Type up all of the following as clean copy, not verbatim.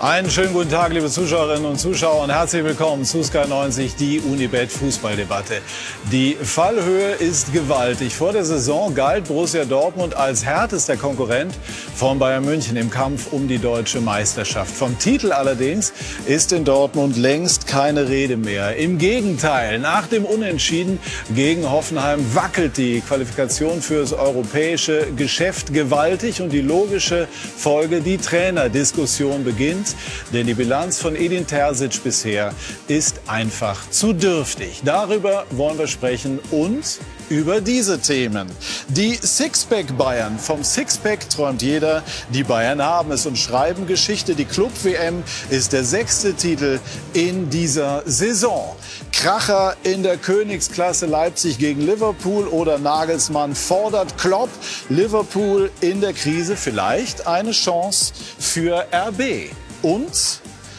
Einen schönen guten Tag, liebe Zuschauerinnen und Zuschauer, und herzlich willkommen zu Sky 90, die Unibet Fußballdebatte. Die Fallhöhe ist gewaltig. Vor der Saison galt Borussia Dortmund als härtester Konkurrent von Bayern München im Kampf um die deutsche Meisterschaft. Vom Titel allerdings ist in Dortmund längst keine Rede mehr. Im Gegenteil, nach dem Unentschieden gegen Hoffenheim wackelt die Qualifikation fürs europäische Geschäft gewaltig, und die logische Folge, die Trainerdiskussion beginnt. Denn die Bilanz von Edin Terzic bisher ist einfach zu dürftig. Darüber wollen wir sprechen und über diese Themen. Die Sixpack-Bayern. Vom Sixpack träumt jeder. Die Bayern haben es und schreiben Geschichte. Die Club-WM ist der 6. Titel in dieser Saison. Kracher in der Königsklasse, Leipzig gegen Liverpool, oder Nagelsmann fordert Klopp. Liverpool in der Krise, vielleicht eine Chance für RB. Und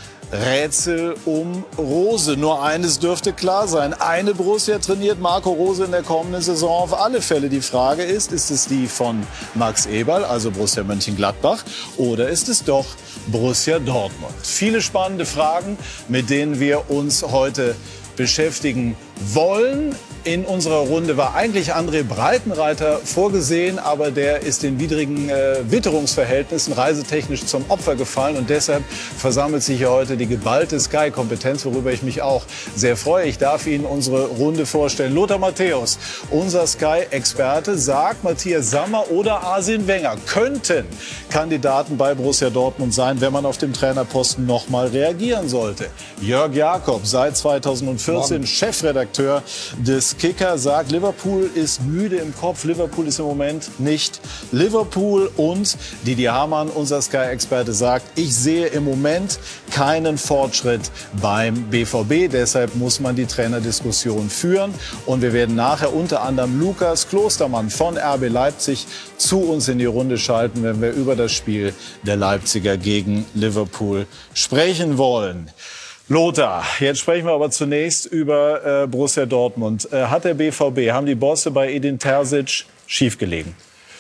Rätsel um Rose. Nur eines dürfte klar sein. Eine Borussia trainiert Marco Rose in der kommenden Saison auf alle Fälle. Die Frage ist es die von Max Eberl, also Borussia Mönchengladbach, oder ist es doch Borussia Dortmund? Viele spannende Fragen, mit denen wir uns heute beschäftigen wollen. In unserer Runde war eigentlich André Breitenreiter vorgesehen, aber der ist den widrigen Witterungsverhältnissen reisetechnisch zum Opfer gefallen, und deshalb versammelt sich hier heute die geballte Sky-Kompetenz, worüber ich mich auch sehr freue. Ich darf Ihnen unsere Runde vorstellen. Lothar Matthäus, unser Sky-Experte, sagt, Matthias Sammer oder Arsene Wenger könnten Kandidaten bei Borussia Dortmund sein, wenn man auf dem Trainerposten noch mal reagieren sollte. Jörg Jakob, seit 2014 Chefredakteur des Kicker, sagt, Liverpool ist müde im Kopf. Liverpool ist im Moment nicht Liverpool. Und Didi Hamann, unser Sky-Experte, sagt, ich sehe im Moment keinen Fortschritt beim BVB. Deshalb muss man die Trainerdiskussion führen. Und wir werden nachher unter anderem Lukas Klostermann von RB Leipzig zu uns in die Runde schalten, wenn wir über das Spiel der Leipziger gegen Liverpool sprechen wollen. Lothar, jetzt sprechen wir aber zunächst über Borussia Dortmund. Hat der BVB, haben die Bosse bei Edin Terzic schiefgelegen?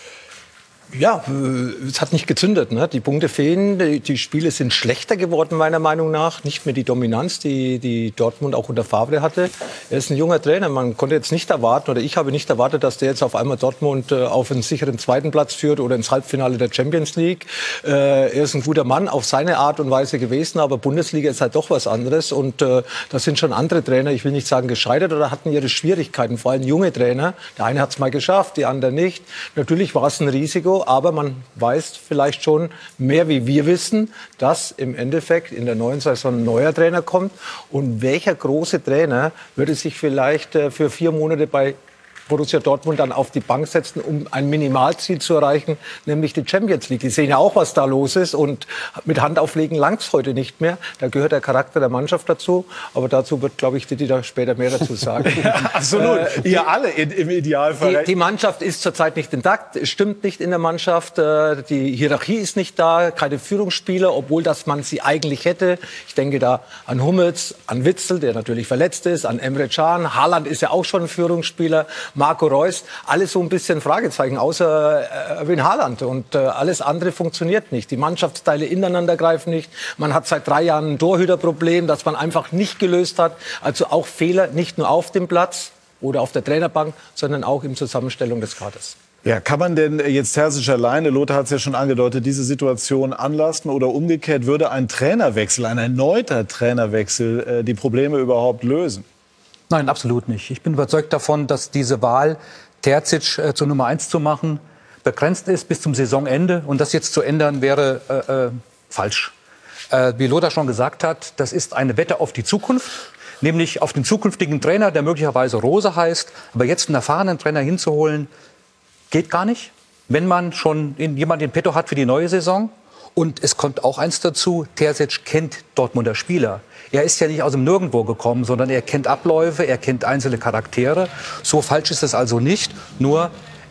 Ja, es hat nicht gezündet, ne? Die Punkte fehlen, die Spiele sind schlechter geworden, meiner Meinung nach. Nicht mehr die Dominanz, die Dortmund auch unter Favre hatte. Er ist ein junger Trainer, man konnte jetzt nicht erwarten, oder ich habe nicht erwartet, dass der jetzt auf einmal Dortmund auf einen sicheren 2. Platz führt oder ins Halbfinale der Champions League. Er ist ein guter Mann auf seine Art und Weise gewesen, aber Bundesliga ist halt doch was anderes. Und da sind schon andere Trainer, ich will nicht sagen gescheitert, oder hatten ihre Schwierigkeiten, vor allem junge Trainer. Der eine hat es mal geschafft, die anderen nicht. Natürlich war es ein Risiko, aber man weiß vielleicht schon mehr, wie wir wissen, dass im Endeffekt in der neuen Saison ein neuer Trainer kommt. Und welcher große Trainer würde sich vielleicht für 4 Monate bei Borussia Dortmund dann auf die Bank setzen, um ein Minimalziel zu erreichen, nämlich die Champions League. Die sehen ja auch, was da los ist, und mit Handauflegen langt's heute nicht mehr. Da gehört der Charakter der Mannschaft dazu, aber dazu wird, glaube ich, Didi da später mehr dazu sagen. Ja, absolut. Ihr alle im Idealfall. Die Mannschaft ist zurzeit nicht intakt, es stimmt nicht in der Mannschaft, die Hierarchie ist nicht da, keine Führungsspieler, obwohl dass man sie eigentlich hätte. Ich denke da an Hummels, an Witzel, der natürlich verletzt ist, an Emre Can. Haaland ist ja auch schon ein Führungsspieler. Marco Reus, alles so ein bisschen Fragezeichen, außer Erwin Haaland. Und alles andere funktioniert nicht. Die Mannschaftsteile ineinander greifen nicht. Man hat seit 3 Jahren ein Torhüterproblem, das man einfach nicht gelöst hat. Also auch Fehler, nicht nur auf dem Platz oder auf der Trainerbank, sondern auch in Zusammenstellung des Kaders. Ja, kann man denn jetzt Terzic alleine, Lothar hat es ja schon angedeutet, diese Situation anlasten, oder umgekehrt würde ein Trainerwechsel, ein erneuter Trainerwechsel die Probleme überhaupt lösen? Nein, absolut nicht. Ich bin überzeugt davon, dass diese Wahl, Terzic zur Nummer 1 zu machen, begrenzt ist bis zum Saisonende. Und das jetzt zu ändern, wäre falsch. Wie Lothar schon gesagt hat, das ist eine Wette auf die Zukunft. Nämlich auf den zukünftigen Trainer, der möglicherweise Rose heißt. Aber jetzt einen erfahrenen Trainer hinzuholen, geht gar nicht. Wenn man schon jemanden in petto hat für die neue Saison. Und es kommt auch eins dazu, Terzic kennt Dortmunder Spieler. Er ist ja nicht aus dem Nirgendwo gekommen, sondern er kennt Abläufe, er kennt einzelne Charaktere. So falsch ist es also nicht. Nur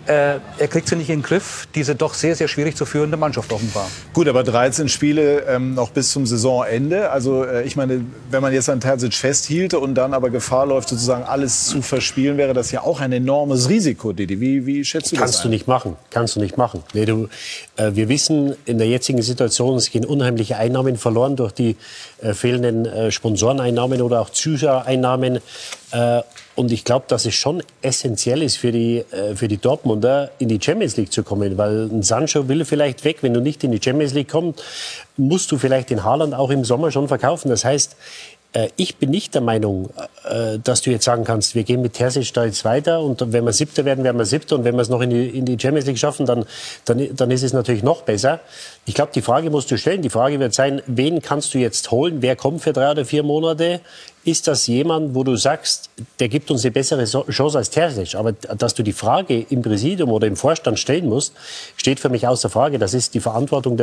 er kriegt sie nicht in den Griff, diese doch sehr, sehr schwierig zu führende Mannschaft offenbar. Gut, aber 13 Spiele noch bis zum Saisonende. Also ich meine, wenn man jetzt an Terzic festhielte und dann aber Gefahr läuft, sozusagen alles zu verspielen, wäre das ja auch ein enormes Risiko, Didi. Wie schätzt du das ein? Kannst du nicht machen. Nee, wir wissen, in der jetzigen Situation, es gehen unheimliche Einnahmen verloren durch die fehlenden Sponsoreneinnahmen oder auch Zuschauereinnahmen. Und ich glaube, dass es schon essentiell ist für die Dortmunder, in die Champions League zu kommen. Weil ein Sancho will vielleicht weg. Wenn du nicht in die Champions League kommst, musst du vielleicht den Haaland auch im Sommer schon verkaufen. Das heißt, ich bin nicht der Meinung, dass du jetzt sagen kannst, wir gehen mit Terzic da jetzt weiter und wenn wir Siebter werden, werden wir Siebter und wenn wir es noch in die Champions League schaffen, dann ist es natürlich noch besser. Ich glaube, die Frage musst du stellen. Die Frage wird sein, wen kannst du jetzt holen? Wer kommt für 3 oder 4 Monate? Ist das jemand, wo du sagst, der gibt uns eine bessere Chance als Terzic? Aber dass du die Frage im Präsidium oder im Vorstand stellen musst, steht für mich außer Frage. Das ist die Verantwortung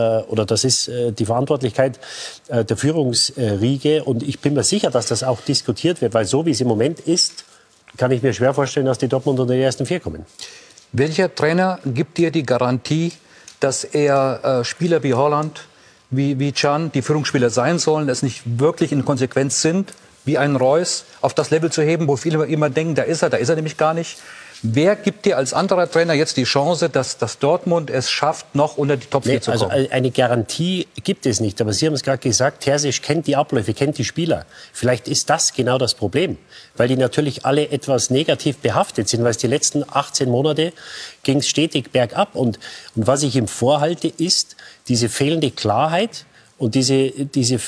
die Verantwortlichkeit der Führungsriege. Und ich bin mir sicher, dass das auch diskutiert wird, weil so wie es im Moment ist, kann ich mir schwer vorstellen, dass die Dortmund unter die ersten 4 kommen. Welcher Trainer gibt dir die Garantie, dass er Spieler wie Haaland, wie Can, die Führungsspieler sein sollen, es nicht wirklich in Konsequenz sind, wie ein Reus, auf das Level zu heben, wo viele immer denken, da ist er nämlich gar nicht. Wer gibt dir als anderer Trainer jetzt die Chance, dass Dortmund es schafft, noch unter die Top 4 zu kommen? Also eine Garantie gibt es nicht. Aber Sie haben es gerade gesagt, Terzic kennt die Abläufe, kennt die Spieler. Vielleicht ist das genau das Problem. Weil die natürlich alle etwas negativ behaftet sind. Weil es die letzten 18 Monate ging es stetig bergab. Und was ich ihm vorhalte, ist diese fehlende Klarheit und dieses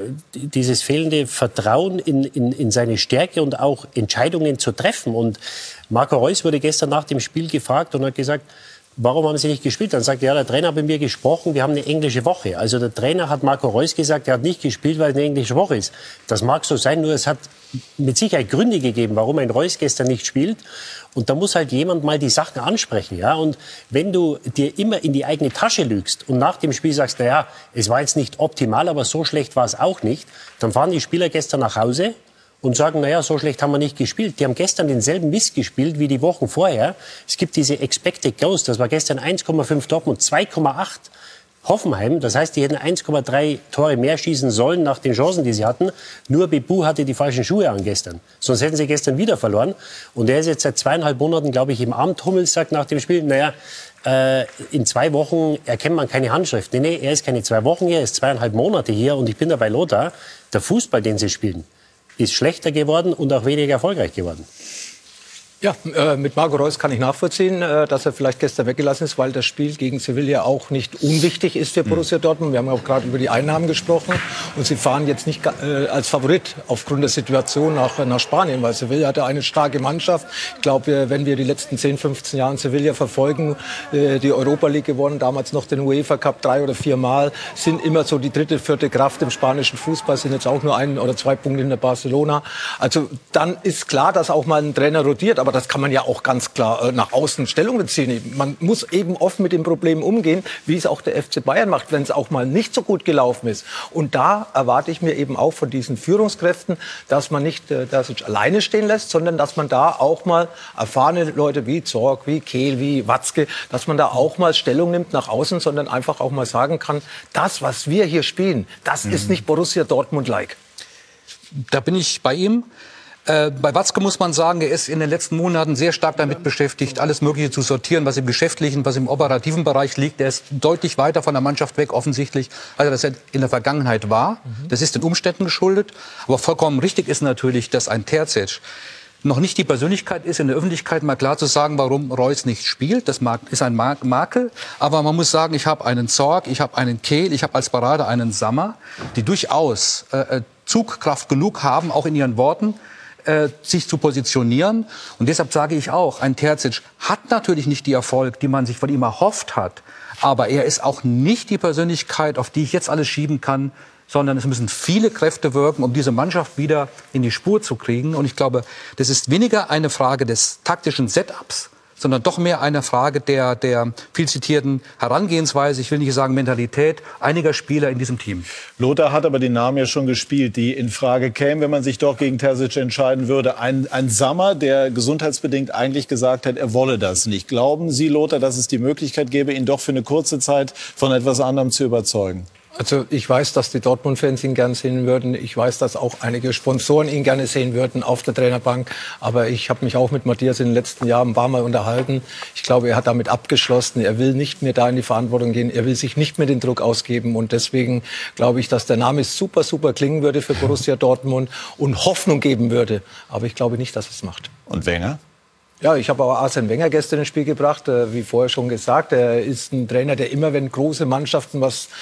fehlende Vertrauen in seine Stärke und auch Entscheidungen zu treffen. Und Marco Reus wurde gestern nach dem Spiel gefragt und hat gesagt, warum haben Sie nicht gespielt? Dann sagt er, ja, der Trainer hat mit mir gesprochen, wir haben eine englische Woche. Also der Trainer hat Marco Reus gesagt, er hat nicht gespielt, weil es eine englische Woche ist. Das mag so sein, nur es hat mit Sicherheit Gründe gegeben, warum ein Reus gestern nicht spielt. Und da muss halt jemand mal die Sachen ansprechen. Ja? Und wenn du dir immer in die eigene Tasche lügst und nach dem Spiel sagst, naja, es war jetzt nicht optimal, aber so schlecht war es auch nicht, dann fahren die Spieler gestern nach Hause und sagen, naja, so schlecht haben wir nicht gespielt. Die haben gestern denselben Mist gespielt wie die Wochen vorher. Es gibt diese Expected Goals, das war gestern 1,5 Dortmund, 2,8 Hoffenheim. Das heißt, die hätten 1,3 Tore mehr schießen sollen nach den Chancen, die sie hatten. Nur Bebu hatte die falschen Schuhe an gestern. Sonst hätten sie gestern wieder verloren. Und er ist jetzt seit 2,5 Monaten, glaube ich, im Amt. Hummels sagt nach dem Spiel, naja, in 2 Wochen erkennt man keine Handschrift. Nee, er ist keine 2 Wochen hier, er ist 2,5 Monate hier. Und ich bin da bei Lothar. Der Fußball, den sie spielen, ist schlechter geworden und auch weniger erfolgreich geworden. Ja, mit Marco Reus kann ich nachvollziehen, dass er vielleicht gestern weggelassen ist, weil das Spiel gegen Sevilla auch nicht unwichtig ist für Borussia Dortmund. Wir haben auch gerade über die Einnahmen gesprochen und sie fahren jetzt nicht als Favorit aufgrund der Situation nach Spanien, weil Sevilla hatte eine starke Mannschaft. Ich glaube, wenn wir die letzten 10, 15 Jahre Sevilla verfolgen, die Europa League gewonnen, damals noch den UEFA Cup 3 oder 4 Mal, sind immer so die 3., 4. Kraft im spanischen Fußball, sind jetzt auch nur 1 oder 2 Punkte hinter Barcelona. Also dann ist klar, dass auch mal ein Trainer rotiert, aber das kann man ja auch ganz klar nach außen Stellung beziehen. Man muss eben offen mit den Problemen umgehen, wie es auch der FC Bayern macht, wenn es auch mal nicht so gut gelaufen ist. Und da erwarte ich mir eben auch von diesen Führungskräften, dass man nicht das alleine stehen lässt, sondern dass man da auch mal erfahrene Leute wie Zorc, wie Kehl, wie Watzke, dass man da auch mal Stellung nimmt nach außen, sondern einfach auch mal sagen kann, das, was wir hier spielen, das ist nicht Borussia Dortmund-like. Da bin ich bei ihm. Bei Watzke muss man sagen, er ist in den letzten Monaten sehr stark damit beschäftigt, alles Mögliche zu sortieren, was im geschäftlichen, was im operativen Bereich liegt. Er ist deutlich weiter von der Mannschaft weg, offensichtlich, als er das in der Vergangenheit war. Das ist den Umständen geschuldet. Aber vollkommen richtig ist natürlich, dass ein Terzic noch nicht die Persönlichkeit ist, in der Öffentlichkeit mal klar zu sagen, warum Reus nicht spielt. Das ist ein Makel. Aber man muss sagen, ich habe einen Zorc, ich habe einen Kehl, ich habe als Parade einen Sammer, die durchaus Zugkraft genug haben, auch in ihren Worten, sich zu positionieren. Und deshalb sage ich auch, ein Terzic hat natürlich nicht die Erfolg, die man sich von ihm erhofft hat. Aber er ist auch nicht die Persönlichkeit, auf die ich jetzt alles schieben kann, sondern es müssen viele Kräfte wirken, um diese Mannschaft wieder in die Spur zu kriegen. Und ich glaube, das ist weniger eine Frage des taktischen Setups, sondern doch mehr eine Frage der viel zitierten Herangehensweise, ich will nicht sagen Mentalität, einiger Spieler in diesem Team. Lothar hat aber die Namen ja schon gespielt, die in Frage kämen, wenn man sich doch gegen Terzic entscheiden würde. Ein Sammer, der gesundheitsbedingt eigentlich gesagt hat, er wolle das nicht. Glauben Sie, Lothar, dass es die Möglichkeit gäbe, ihn doch für eine kurze Zeit von etwas anderem zu überzeugen? Also ich weiß, dass die Dortmund-Fans ihn gern sehen würden. Ich weiß, dass auch einige Sponsoren ihn gerne sehen würden auf der Trainerbank. Aber ich habe mich auch mit Matthias in den letzten Jahren ein paar Mal unterhalten. Ich glaube, er hat damit abgeschlossen. Er will nicht mehr da in die Verantwortung gehen. Er will sich nicht mehr den Druck ausgeben. Und deswegen glaube ich, dass der Name super, super klingen würde für Borussia Dortmund und Hoffnung geben würde. Aber ich glaube nicht, dass es macht. Und Wenger? Ja, ich habe auch Arsene Wenger gestern ins Spiel gebracht, wie vorher schon gesagt. Er ist ein Trainer, der immer, wenn große Mannschaften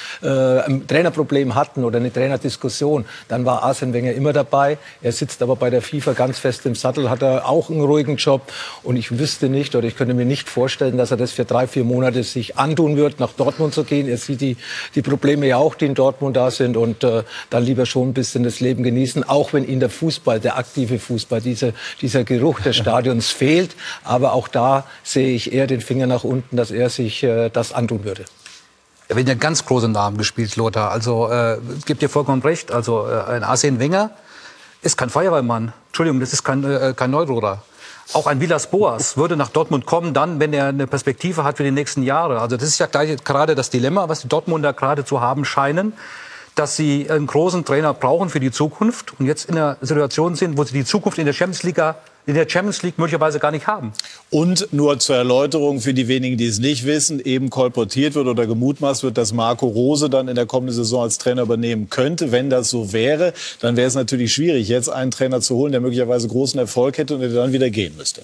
ein Trainerproblem hatten oder eine Trainerdiskussion, dann war Arsene Wenger immer dabei. Er sitzt aber bei der FIFA ganz fest im Sattel, hat er auch einen ruhigen Job. Und ich wüsste nicht oder ich könnte mir nicht vorstellen, dass er das für 3-4 Monate sich antun wird, nach Dortmund zu gehen. Er sieht die Probleme ja auch, die in Dortmund da sind, und dann lieber schon ein bisschen das Leben genießen, auch wenn ihm der Fußball, der aktive Fußball, dieser Geruch des Stadions fehlt. Aber auch da sehe ich eher den Finger nach unten, dass er sich das antun würde. Er wird ja ganz große Namen gespielt, Lothar. Also, ich gebe dir vollkommen recht. Also, ein Arsene Wenger ist kein Feuerwehrmann. Entschuldigung, das ist kein Neururer. Auch ein Villas-Boas würde nach Dortmund kommen, dann, wenn er eine Perspektive hat für die nächsten Jahre. Also, das ist ja gerade das Dilemma, was die Dortmunder gerade zu haben scheinen, dass sie einen großen Trainer brauchen für die Zukunft und jetzt in einer Situation sind, wo sie die Zukunft in der Champions League möglicherweise gar nicht haben. Und nur zur Erläuterung für die wenigen, die es nicht wissen, eben kolportiert wird oder gemutmaßt wird, dass Marco Rose dann in der kommenden Saison als Trainer übernehmen könnte. Wenn das so wäre, dann wäre es natürlich schwierig, jetzt einen Trainer zu holen, der möglicherweise großen Erfolg hätte und der dann wieder gehen müsste.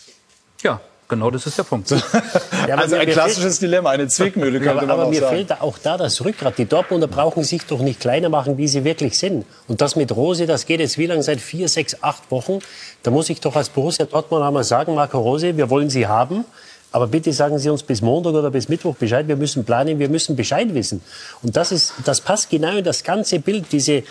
Ja, genau, das ist der Punkt. Ja, also ein klassisches Dilemma, eine Zwickmühle könnte man auch sagen. Aber mir fehlt auch da das Rückgrat. Die Dortmunder brauchen sich doch nicht kleiner machen, wie sie wirklich sind. Und das mit Rose, das geht jetzt wie lange? Seit 4, 6, 8 Wochen. Da muss ich doch als Borussia Dortmund einmal sagen, Marco Rose, wir wollen Sie haben. Aber bitte sagen Sie uns bis Montag oder bis Mittwoch Bescheid. Wir müssen planen, wir müssen Bescheid wissen. Und das passt genau in das ganze Bild,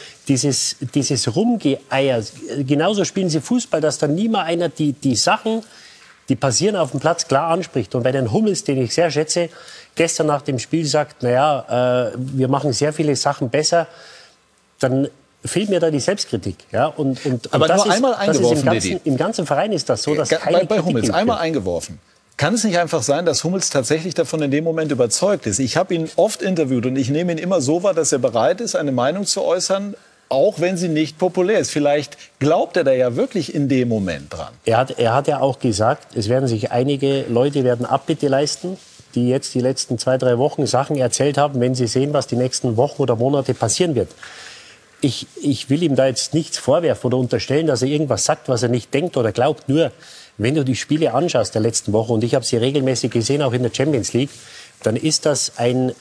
dieses Rumgeeier. Genauso spielen Sie Fußball, dass dann nie mal einer die Sachen, die passieren auf dem Platz, klar anspricht. Und bei den Hummels, den ich sehr schätze, gestern nach dem Spiel sagt, wir machen sehr viele Sachen besser, dann fehlt mir da die Selbstkritik. Ja? Aber das nur einmal eingeworfen, im ganzen Verein ist das so, dass keine bei Hummels Kritik einmal eingeworfen. Kann es nicht einfach sein, dass Hummels tatsächlich davon in dem Moment überzeugt ist? Ich habe ihn oft interviewt und ich nehme ihn immer so wahr, dass er bereit ist, eine Meinung zu äußern, auch wenn sie nicht populär ist. Vielleicht glaubt er da ja wirklich in dem Moment dran. Er hat ja auch gesagt, es werden sich einige Leute Abbitte leisten, die jetzt die letzten 2, 3 Wochen Sachen erzählt haben, wenn sie sehen, was die nächsten Wochen oder Monate passieren wird. Ich will ihm da jetzt nichts vorwerfen oder unterstellen, dass er irgendwas sagt, was er nicht denkt oder glaubt. Nur, wenn du die Spiele anschaust der letzten Woche, und ich habe sie regelmäßig gesehen, auch in der Champions League, dann ist das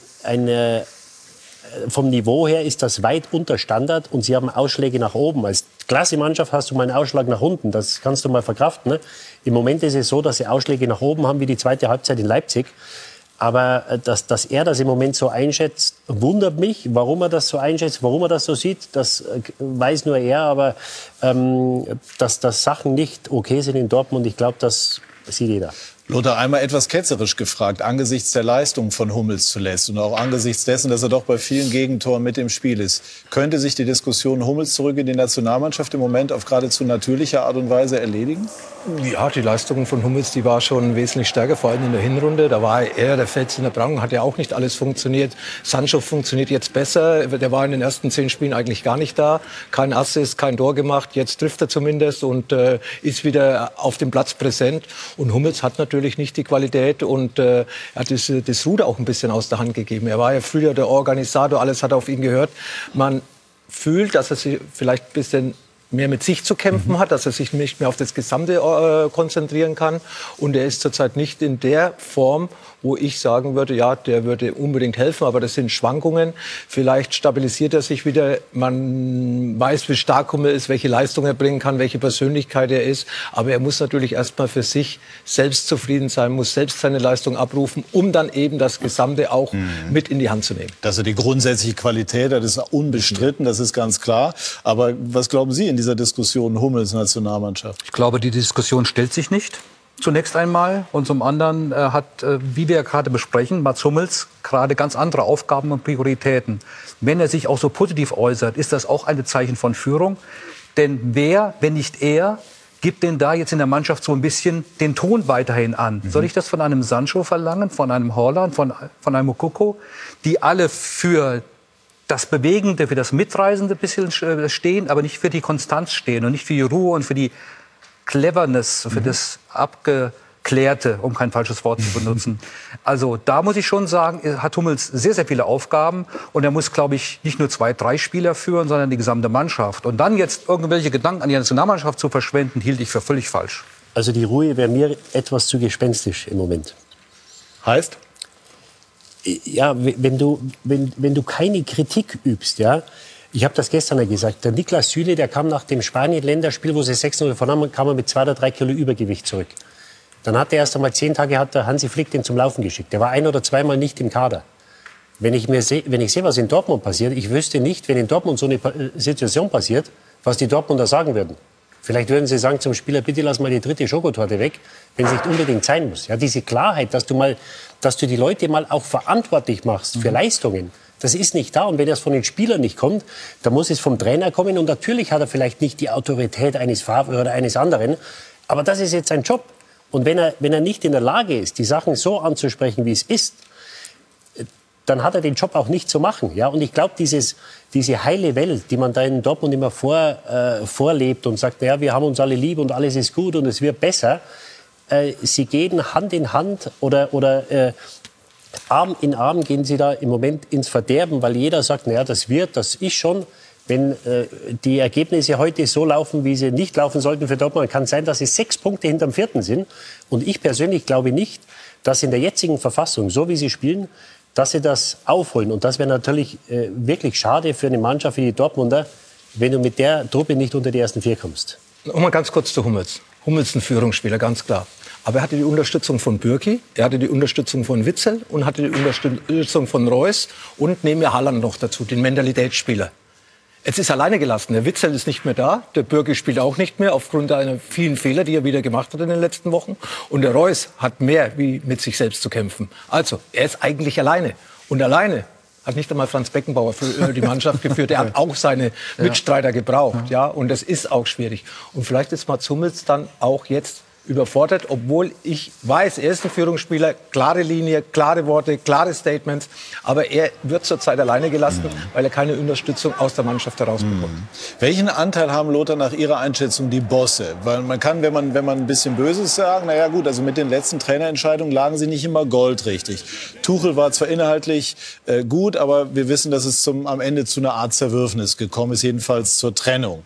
vom Niveau her ist das weit unter Standard und sie haben Ausschläge nach oben. Als Klasse-Mannschaft hast du mal einen Ausschlag nach unten, das kannst du mal verkraften. Ne? Im Moment ist es so, dass sie Ausschläge nach oben haben wie die zweite Halbzeit in Leipzig. Aber dass er das im Moment so einschätzt, wundert mich. Warum er das so einschätzt, warum er das so sieht, das weiß nur er. Aber dass Sachen nicht okay sind in Dortmund, ich glaube, das sieht jeder. Lothar, einmal etwas ketzerisch gefragt, angesichts der Leistung von Hummels zuletzt und auch angesichts dessen, dass er doch bei vielen Gegentoren mit im Spiel ist, könnte sich die Diskussion Hummels zurück in die Nationalmannschaft im Moment auf geradezu natürliche Art und Weise erledigen? Ja, die Leistung von Hummels, die war schon wesentlich stärker, vor allem in der Hinrunde. Da war er der Fels in der Brandung, hat ja auch nicht alles funktioniert. Sancho funktioniert jetzt besser. Der war in den ersten 10 Spielen eigentlich gar nicht da. Kein Assist, kein Tor gemacht. Jetzt trifft er zumindest und ist wieder auf dem Platz präsent. Und Hummels hat natürlich nicht die Qualität und er hat das Ruder auch ein bisschen aus der Hand gegeben. Er war ja früher der Organisator, alles hat auf ihn gehört. Man fühlt, dass er sich vielleicht ein bisschen mehr mit sich zu kämpfen hat, dass er sich nicht mehr auf das Gesamte konzentrieren kann. Und er ist zurzeit nicht in der Form, wo ich sagen würde, ja, der würde unbedingt helfen, aber das sind Schwankungen. Vielleicht stabilisiert er sich wieder. Man weiß, wie stark Hummel ist, welche Leistung er bringen kann, welche Persönlichkeit er ist. Aber er muss natürlich erstmal für sich selbst zufrieden sein, muss selbst seine Leistung abrufen, um dann eben das Gesamte auch mit in die Hand zu nehmen. Dass er die grundsätzliche Qualität hat, ist unbestritten, das ist ganz klar. Aber was glauben Sie in dieser Diskussion Hummels Nationalmannschaft? Ich glaube, die Diskussion stellt sich nicht. zunächst einmal. Und zum anderen hat, wie wir gerade besprechen, Mats Hummels gerade ganz andere Aufgaben und Prioritäten. Wenn er sich auch so positiv äußert, ist das auch ein Zeichen von Führung. Denn wer, wenn nicht er, gibt denn da jetzt in der Mannschaft so ein bisschen den Ton weiterhin an? Soll ich das von einem Sancho verlangen, von einem Haaland, von einem Moukoko, die alle für das Bewegende, für das Mitreisende ein bisschen stehen, aber nicht für die Konstanz stehen und nicht für die Ruhe und für die Cleverness, für das Abgeklärte, um kein falsches Wort zu benutzen. Also da muss ich schon sagen, hat Hummels sehr, sehr viele Aufgaben. Und er muss, glaube ich, nicht nur 2, 3 Spieler führen, sondern die gesamte Mannschaft. Und dann jetzt irgendwelche Gedanken an die Nationalmannschaft zu verschwenden, hielt ich für völlig falsch. Also die Ruhe wäre mir etwas zu gespenstisch im Moment. Heißt? Ja, wenn du keine Kritik übst, ja. Ich habe das gestern ja gesagt. Der Niklas Süle, der kam nach dem Spanien-Länderspiel, wo sie 6-0 verloren haben, kam er mit 2 oder 3 Kilo Übergewicht zurück. Dann hat er erst einmal 10 Tage hat der Hansi Flick den zum Laufen geschickt. Der war 1 oder 2 Mal nicht im Kader. Wenn ich sehe, was in Dortmund passiert, ich wüsste nicht, wenn in Dortmund so eine Situation passiert, was die Dortmunder sagen würden. Vielleicht würden sie sagen zum Spieler, bitte lass mal die 3. Schokotorte weg, wenn es nicht unbedingt sein muss. Ja, diese Klarheit, dass du die Leute mal auch verantwortlich machst für Leistungen, das ist nicht da. Und wenn das von den Spielern nicht kommt, dann muss es vom Trainer kommen. Und natürlich hat er vielleicht nicht die Autorität eines Favre oder eines anderen. Aber das ist jetzt sein Job. Und wenn er nicht in der Lage ist, die Sachen so anzusprechen, wie es ist, dann hat er den Job auch nicht zu machen. Ja? Und ich glaube, diese heile Welt, die man da in Dortmund immer vorlebt und sagt, naja, wir haben uns alle lieb und alles ist gut und es wird besser, sie gehen Hand in Hand oder Arm in Arm gehen sie da im Moment ins Verderben, weil jeder sagt, naja, das ist schon. Wenn die Ergebnisse heute so laufen, wie sie nicht laufen sollten für Dortmund, kann es sein, dass sie 6 Punkte hinterm 4. sind. Und ich persönlich glaube nicht, dass in der jetzigen Verfassung, so wie sie spielen, dass sie das aufholen. Und das wäre natürlich wirklich schade für eine Mannschaft wie die Dortmunder, wenn du mit der Truppe nicht unter die ersten 4 kommst. Und mal ganz kurz zu Hummels. Hummels ist ein Führungsspieler, ganz klar. Aber er hatte die Unterstützung von Bürki, er hatte die Unterstützung von Witzel und hatte die Unterstützung von Reus und nehmen wir Haaland noch dazu, den Mentalitätsspieler. Jetzt ist er alleine gelassen. Der Witzel ist nicht mehr da. Der Bürki spielt auch nicht mehr aufgrund einer vielen Fehler, die er wieder gemacht hat in den letzten Wochen. Und der Reus hat mehr wie mit sich selbst zu kämpfen. Also, er ist eigentlich alleine. Und alleine hat nicht einmal Franz Beckenbauer für die Mannschaft geführt. Er hat auch seine Mitstreiter gebraucht. Ja, und das ist auch schwierig. Und vielleicht ist Mats Hummels dann auch jetzt überfordert, obwohl ich weiß, er ist ein Führungsspieler, klare Linie, klare Worte, klare Statements, aber er wird zurzeit alleine gelassen, weil er keine Unterstützung aus der Mannschaft herausbekommt. Welchen Anteil haben, Lothar, nach Ihrer Einschätzung die Bosse? Weil man kann, wenn man ein bisschen Böses sagen, naja gut, also mit den letzten Trainerentscheidungen lagen sie nicht immer goldrichtig. Tuchel war zwar inhaltlich gut, aber wir wissen, dass es am Ende zu einer Art Zerwürfnis gekommen ist, jedenfalls zur Trennung.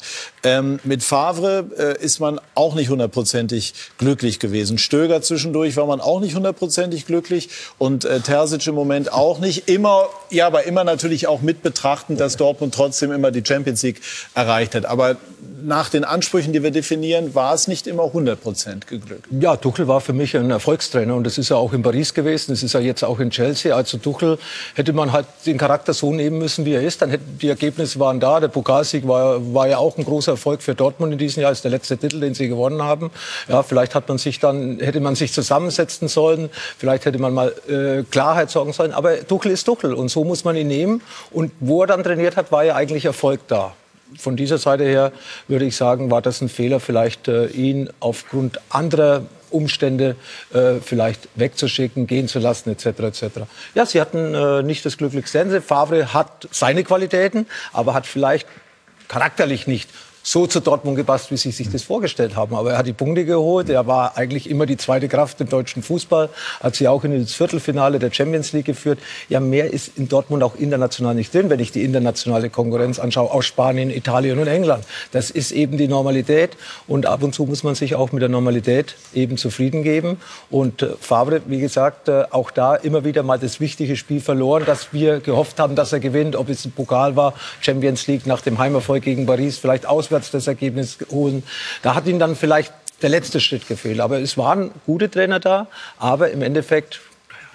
Mit Favre ist man auch nicht hundertprozentig glücklich gewesen. Stöger zwischendurch war man auch nicht hundertprozentig glücklich und Terzic im Moment auch nicht. Aber immer natürlich auch mit betrachten, dass Dortmund trotzdem immer die Champions League erreicht hat. Aber nach den Ansprüchen, die wir definieren, war es nicht immer 100% geglückt. Ja, Tuchel war für mich ein Erfolgstrainer und das ist er auch in Paris gewesen, das ist er jetzt auch in Chelsea. Also Tuchel hätte man halt den Charakter so nehmen müssen, wie er ist. Dann hätten die Ergebnisse waren da. Der Pokalsieg war ja auch ein großer Erfolg für Dortmund in diesem Jahr. Ist der letzte Titel, den sie gewonnen haben. Ja, vielleicht hätte man sich zusammensetzen sollen. Vielleicht hätte man mal Klarheit sorgen sollen. Aber Tuchel ist Tuchel und so muss man ihn nehmen. Und wo er dann trainiert hat, war ja eigentlich Erfolg da. Von dieser Seite her würde ich sagen, war das ein Fehler, vielleicht ihn aufgrund anderer Umstände vielleicht wegzuschicken, gehen zu lassen, etc. etc. Ja, sie hatten nicht das glücklichste Ende. Favre hat seine Qualitäten, aber hat vielleicht charakterlich nicht so zu Dortmund gepasst, wie sie sich das vorgestellt haben. Aber er hat die Punkte geholt. Er war eigentlich immer die zweite Kraft im deutschen Fußball. Hat sie auch in das Viertelfinale der Champions League geführt. Ja, mehr ist in Dortmund auch international nicht drin, wenn ich die internationale Konkurrenz anschaue, aus Spanien, Italien und England. Das ist eben die Normalität. Und ab und zu muss man sich auch mit der Normalität eben zufrieden geben. Und Favre, wie gesagt, auch da immer wieder mal das wichtige Spiel verloren, das wir gehofft haben, dass er gewinnt. Ob es ein Pokal war, Champions League nach dem Heimerfolg gegen Paris, vielleicht auswärts das Ergebnis holen. Da hat ihm dann vielleicht der letzte Schritt gefehlt. Aber es waren gute Trainer da. Aber im Endeffekt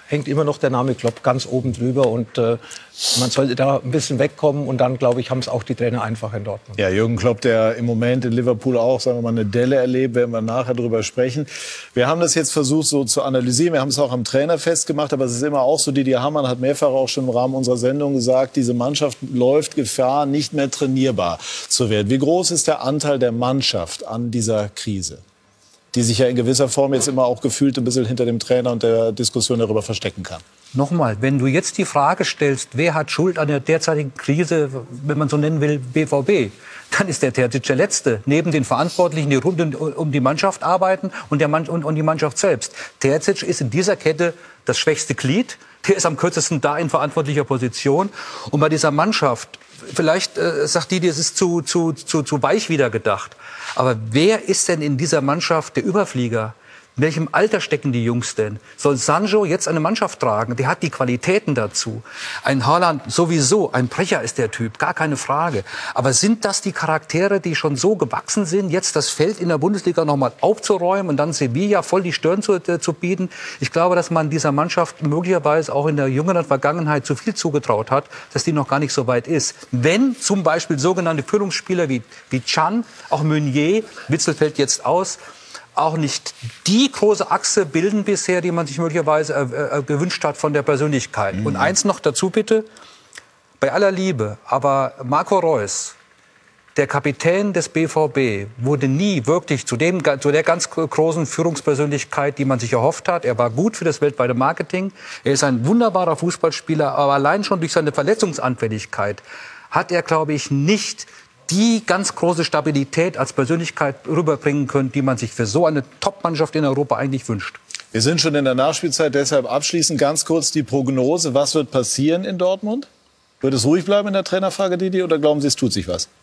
hängt immer noch der Name Klopp ganz oben drüber. Und man sollte da ein bisschen wegkommen. Und dann, glaube ich, haben es auch die Trainer einfach in Dortmund. Ja, Jürgen Klopp, der im Moment in Liverpool auch, sagen wir mal, eine Delle erlebt, werden wir nachher drüber sprechen. Wir haben das jetzt versucht so zu analysieren. Wir haben es auch am Trainer festgemacht. Aber es ist immer auch so, Didier Hamann hat mehrfach auch schon im Rahmen unserer Sendung gesagt, diese Mannschaft läuft Gefahr, nicht mehr trainierbar zu werden. Wie groß ist der Anteil der Mannschaft an dieser Krise, die sich ja in gewisser Form jetzt immer auch gefühlt ein bisschen hinter dem Trainer und der Diskussion darüber verstecken kann? Nochmal, wenn du jetzt die Frage stellst, wer hat Schuld an der derzeitigen Krise, wenn man so nennen will, BVB, dann ist der Terzic der Letzte. Neben den Verantwortlichen, die rund um die Mannschaft arbeiten und die Mannschaft selbst. Terzic ist in dieser Kette das schwächste Glied. Der ist am kürzesten da in verantwortlicher Position. Und bei dieser Mannschaft, vielleicht sagt die, es ist zu weich wieder gedacht. Aber wer ist denn in dieser Mannschaft der Überflieger? In welchem Alter stecken die Jungs denn? Soll Sancho jetzt eine Mannschaft tragen? Der hat die Qualitäten dazu. Ein Haaland sowieso, ein Brecher ist der Typ, gar keine Frage. Aber sind das die Charaktere, die schon so gewachsen sind, jetzt das Feld in der Bundesliga noch mal aufzuräumen und dann Sevilla voll die Stirn zu bieten? Ich glaube, dass man dieser Mannschaft möglicherweise auch in der jüngeren Vergangenheit zu viel zugetraut hat, dass die noch gar nicht so weit ist. Wenn zum Beispiel sogenannte Führungsspieler wie Can, auch Meunier, Witzel fällt jetzt aus, auch nicht die große Achse bilden bisher, die man sich möglicherweise gewünscht hat von der Persönlichkeit. Und eins noch dazu bitte, bei aller Liebe, aber Marco Reus, der Kapitän des BVB, wurde nie wirklich zu der ganz großen Führungspersönlichkeit, die man sich erhofft hat. Er war gut für das weltweite Marketing. Er ist ein wunderbarer Fußballspieler, aber allein schon durch seine Verletzungsanfälligkeit hat er, glaube ich, nicht die ganz große Stabilität als Persönlichkeit rüberbringen können, die man sich für so eine Top-Mannschaft in Europa eigentlich wünscht. Wir sind schon in der Nachspielzeit, deshalb abschließend ganz kurz die Prognose. Was wird passieren in Dortmund? Wird es ruhig bleiben in der Trainerfrage, Didi, oder glauben Sie, es tut sich was?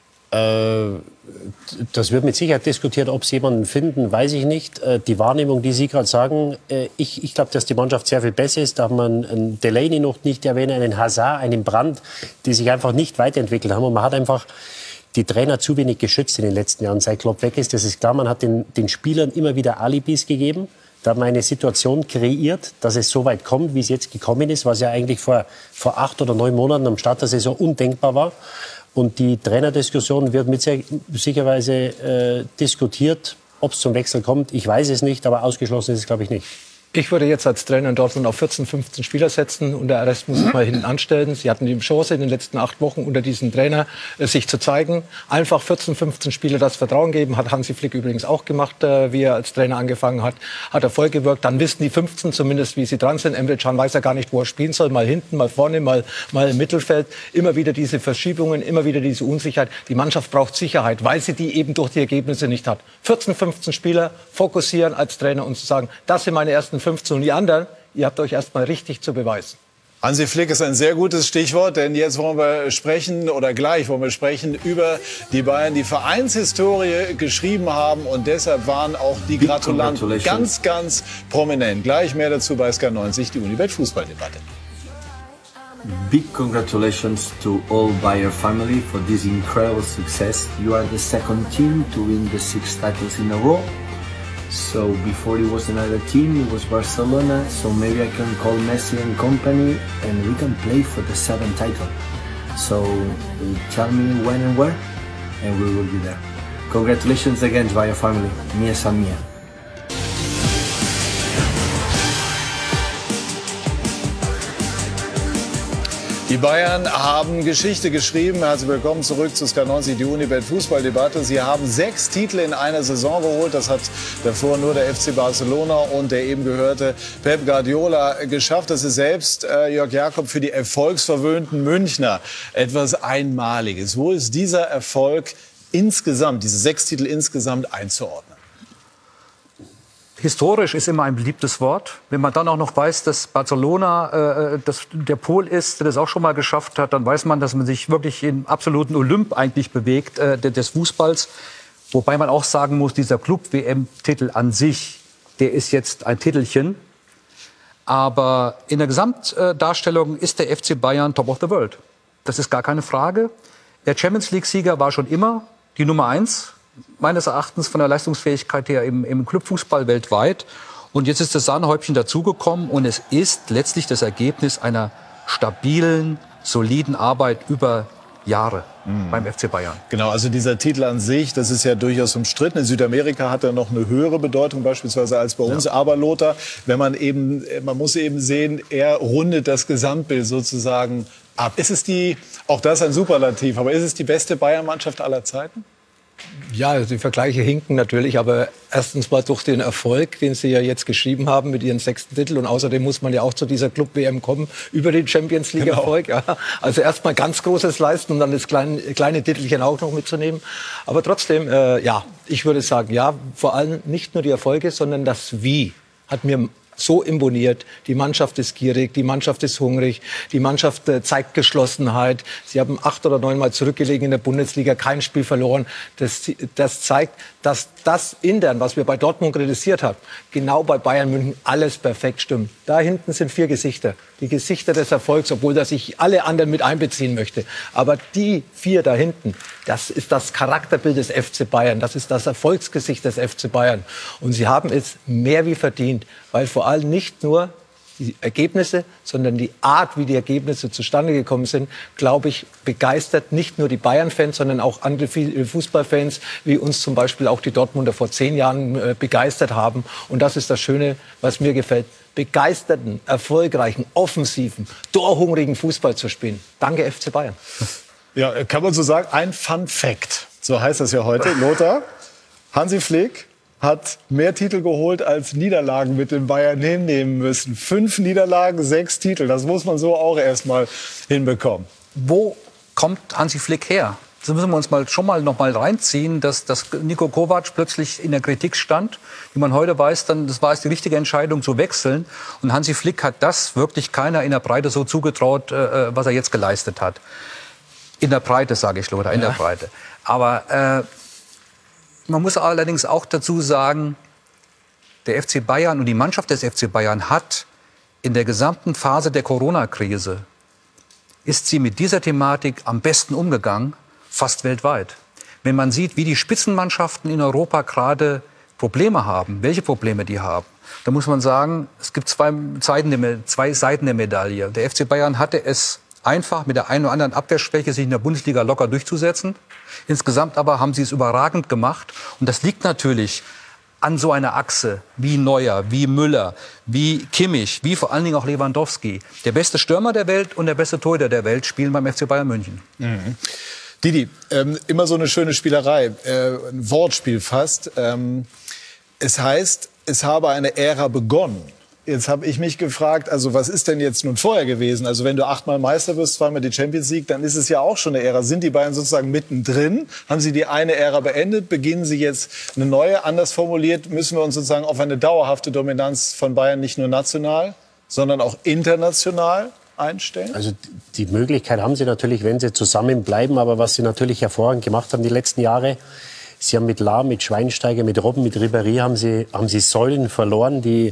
Das wird mit Sicherheit diskutiert. Ob Sie jemanden finden, weiß ich nicht. Die Wahrnehmung, die Sie gerade sagen, ich glaube, dass die Mannschaft sehr viel besser ist. Da haben wir einen Delaney noch nicht erwähnt, einen Hazard, einen Brandt, die sich einfach nicht weiterentwickelt haben. Und man hat einfach die Trainer zu wenig geschützt in den letzten Jahren, seit Klopp weg ist. Das ist klar, man hat den Spielern immer wieder Alibis gegeben. Da hat man eine Situation kreiert, dass es so weit kommt, wie es jetzt gekommen ist, was ja eigentlich vor 8 oder 9 Monaten am Start der Saison undenkbar war. Und die Trainerdiskussion wird mit sicherweise diskutiert. Ob es zum Wechsel kommt, ich weiß es nicht, aber ausgeschlossen ist es, glaube ich, nicht. Ich würde jetzt als Trainer in Dortmund auf 14, 15 Spieler setzen und der Rest muss sich mal hinten anstellen. Sie hatten die Chance in den letzten 8 Wochen unter diesem Trainer sich zu zeigen. Einfach 14, 15 Spieler das Vertrauen geben, hat Hansi Flick übrigens auch gemacht, wie er als Trainer angefangen hat. Hat Erfolg gewirkt. Dann wissen die 15 zumindest, wie sie dran sind. Emre Can weiß ja gar nicht, wo er spielen soll. Mal hinten, mal vorne, mal im Mittelfeld. Immer wieder diese Verschiebungen, immer wieder diese Unsicherheit. Die Mannschaft braucht Sicherheit, weil sie die eben durch die Ergebnisse nicht hat. 14, 15 Spieler fokussieren als Trainer und zu sagen, das sind meine ersten 15 und die anderen, ihr habt euch erst mal richtig zu beweisen. Hansi Flick ist ein sehr gutes Stichwort, denn jetzt wollen wir sprechen, oder gleich wollen wir sprechen über die Bayern, die Vereinshistorie geschrieben haben und deshalb waren auch die Gratulanten ganz, ganz prominent. Gleich mehr dazu bei Sky90, die Unibet Fußballdebatte. Big congratulations to all Bayer family for this incredible success. You are the second team to win the 6 titles in a row. So before it was another team, it was Barcelona. So maybe I can call Messi and company and we can play for the 7th title. So tell me when and where and we will be there. Congratulations again to Bayer family. Mia San Mia. Die Bayern haben Geschichte geschrieben. Herzlich willkommen zurück zu Sky90, die Unibet Fußballdebatte. Sie haben 6 Titel in einer Saison geholt. Das hat davor nur der FC Barcelona und der eben gehörte Pep Guardiola geschafft. Das ist selbst, Jörg Jakob, für die erfolgsverwöhnten Münchner etwas Einmaliges. Wo ist dieser Erfolg insgesamt, diese 6 Titel insgesamt einzuordnen? Historisch ist immer ein beliebtes Wort. Wenn man dann auch noch weiß, dass Barcelona der Pol ist, der das auch schon mal geschafft hat, dann weiß man, dass man sich wirklich im absoluten Olymp eigentlich bewegt des Fußballs. Wobei man auch sagen muss, dieser Club-WM-Titel an sich, der ist jetzt ein Titelchen. Aber in der Gesamtdarstellung ist der FC Bayern Top of the World. Das ist gar keine Frage. Der Champions-League-Sieger war schon immer die Nummer 1. Meines Erachtens von der Leistungsfähigkeit her im Clubfußball weltweit. Und jetzt ist das Sahnehäubchen dazugekommen und es ist letztlich das Ergebnis einer stabilen, soliden Arbeit über Jahre beim FC Bayern. Genau, also dieser Titel an sich, das ist ja durchaus umstritten. In Südamerika hat er noch eine höhere Bedeutung beispielsweise als bei uns. Aber Lothar, man muss eben sehen, er rundet das Gesamtbild sozusagen ab. Ist es auch das ein Superlativ, aber ist es die beste Bayern-Mannschaft aller Zeiten? Ja, also die Vergleiche hinken natürlich, aber erstens mal durch den Erfolg, den Sie ja jetzt geschrieben haben mit Ihren 6. Titel, und außerdem muss man ja auch zu dieser Club-WM kommen über den Champions-League-Erfolg. Genau. Ja. Also erstmal ganz Großes leisten, um dann das kleine Titelchen auch noch mitzunehmen. Aber trotzdem, ich würde sagen, ja, vor allem nicht nur die Erfolge, sondern das Wie hat mir so imponiert. Die Mannschaft ist gierig, die Mannschaft ist hungrig, die Mannschaft zeigt Geschlossenheit. Sie haben 8 oder 9 Mal zurückgelegen in der Bundesliga, kein Spiel verloren. Das zeigt, dass das intern, was wir bei Dortmund kritisiert haben, genau bei Bayern München alles perfekt stimmt. Da hinten sind 4 Gesichter. Die Gesichter des Erfolgs, obwohl dass ich alle anderen mit einbeziehen möchte. Aber die 4 da hinten, das ist das Charakterbild des FC Bayern. Das ist das Erfolgsgesicht des FC Bayern. Und sie haben es mehr wie verdient, weil vor allem nicht nur die Ergebnisse, sondern die Art, wie die Ergebnisse zustande gekommen sind, glaube ich, begeistert nicht nur die Bayern-Fans, sondern auch andere Fußballfans, wie uns zum Beispiel auch die Dortmunder vor 10 Jahren begeistert haben. Und das ist das Schöne, was mir gefällt. Begeisterten, erfolgreichen, offensiven, torhungrigen Fußball zu spielen. Danke FC Bayern. Ja, kann man so sagen, ein Fun Fact. So heißt das ja heute. Lothar, Hansi Flick hat mehr Titel geholt, als Niederlagen mit den Bayern hinnehmen müssen. 5 Niederlagen, 6 Titel. Das muss man so auch erstmal hinbekommen. Wo kommt Hansi Flick her? Das müssen wir uns noch mal reinziehen, dass Niko Kovac plötzlich in der Kritik stand. Wie man heute weiß, das war es die richtige Entscheidung zu wechseln. Und Hansi Flick hat das wirklich keiner in der Breite so zugetraut, was er jetzt geleistet hat. In der Breite, sage ich, Lothar, in der Breite. Aber man muss allerdings auch dazu sagen, der FC Bayern und die Mannschaft des FC Bayern hat in der gesamten Phase der Corona-Krise, ist sie mit dieser Thematik am besten umgegangen, fast weltweit. Wenn man sieht, wie die Spitzenmannschaften in Europa gerade Probleme haben, welche Probleme die haben, dann muss man sagen, es gibt zwei Seiten der Medaille. Der FC Bayern hatte es einfach mit der einen oder anderen Abwehrschwäche sich in der Bundesliga locker durchzusetzen. Insgesamt aber haben sie es überragend gemacht. Und das liegt natürlich an so einer Achse wie Neuer, wie Müller, wie Kimmich, wie vor allen Dingen auch Lewandowski. Der beste Stürmer der Welt und der beste Torhüter der Welt spielen beim FC Bayern München. Mhm. Didi, immer so eine schöne Spielerei, ein Wortspiel fast. Es heißt, es habe eine Ära begonnen. Jetzt habe ich mich gefragt, also was ist denn jetzt nun vorher gewesen? Also wenn du 8-mal Meister wirst, 2-mal die Champions League, dann ist es ja auch schon eine Ära. Sind die Bayern sozusagen mittendrin? Haben sie die eine Ära beendet? Beginnen sie jetzt eine neue? Anders formuliert, müssen wir uns sozusagen auf eine dauerhafte Dominanz von Bayern nicht nur national, sondern auch international einstellen? Also die Möglichkeit haben sie natürlich, wenn sie zusammenbleiben. Aber was sie natürlich hervorragend gemacht haben die letzten Jahre, sie haben mit Lahm, mit Schweinsteiger, mit Robben, mit Ribéry haben sie Säulen verloren, die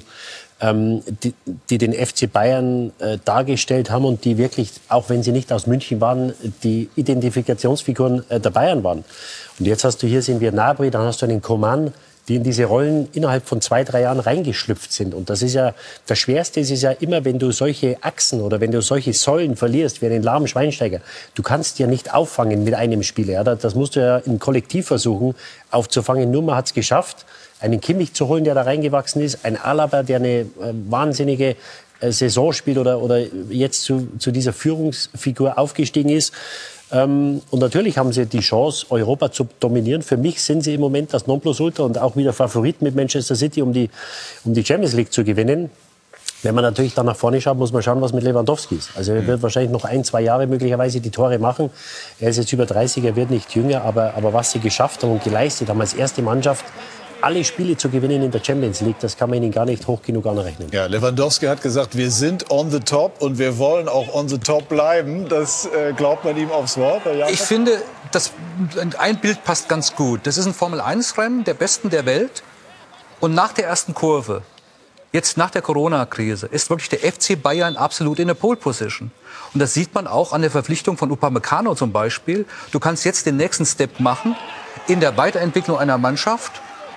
den FC Bayern dargestellt haben und die wirklich, auch wenn sie nicht aus München waren, die Identifikationsfiguren der Bayern waren. Und jetzt hast du hier, sehen wir Gnabry, dann hast du einen Coman, die in diese Rollen innerhalb von 2-3 Jahren reingeschlüpft sind. Und das ist ja, das Schwerste ist ja immer, wenn du solche Achsen oder wenn du solche Säulen verlierst, wie einen lahmen Schweinsteiger, du kannst ja nicht auffangen mit einem Spieler. Ja? Das musst du ja im Kollektiv versuchen aufzufangen. Nur man hat es geschafft, einen Kimmich zu holen, der da reingewachsen ist, ein Alaba, der eine wahnsinnige Saison spielt oder jetzt zu dieser Führungsfigur aufgestiegen ist. Und natürlich haben sie die Chance, Europa zu dominieren. Für mich sind sie im Moment das Nonplusultra und auch wieder Favorit mit Manchester City, um die Champions League zu gewinnen. Wenn man natürlich dann nach vorne schaut, muss man schauen, was mit Lewandowski ist. Also er wird wahrscheinlich noch 1-2 Jahre möglicherweise die Tore machen. Er ist jetzt über 30, er wird nicht jünger, aber was sie geschafft haben und geleistet haben als erste Mannschaft, alle Spiele zu gewinnen in der Champions League, das kann man ihnen gar nicht hoch genug anrechnen. Ja, Lewandowski hat gesagt, wir sind on the top und wir wollen auch on the top bleiben. Das glaubt man ihm aufs Wort. Ich finde, ein Bild passt ganz gut. Das ist ein Formel-1-Rennen der Besten der Welt. Und nach der ersten Kurve, jetzt nach der Corona-Krise, ist wirklich der FC Bayern absolut in der Pole-Position. Und das sieht man auch an der Verpflichtung von Upamecano zum Beispiel. Du kannst jetzt den nächsten Step machen in der Weiterentwicklung einer Mannschaft.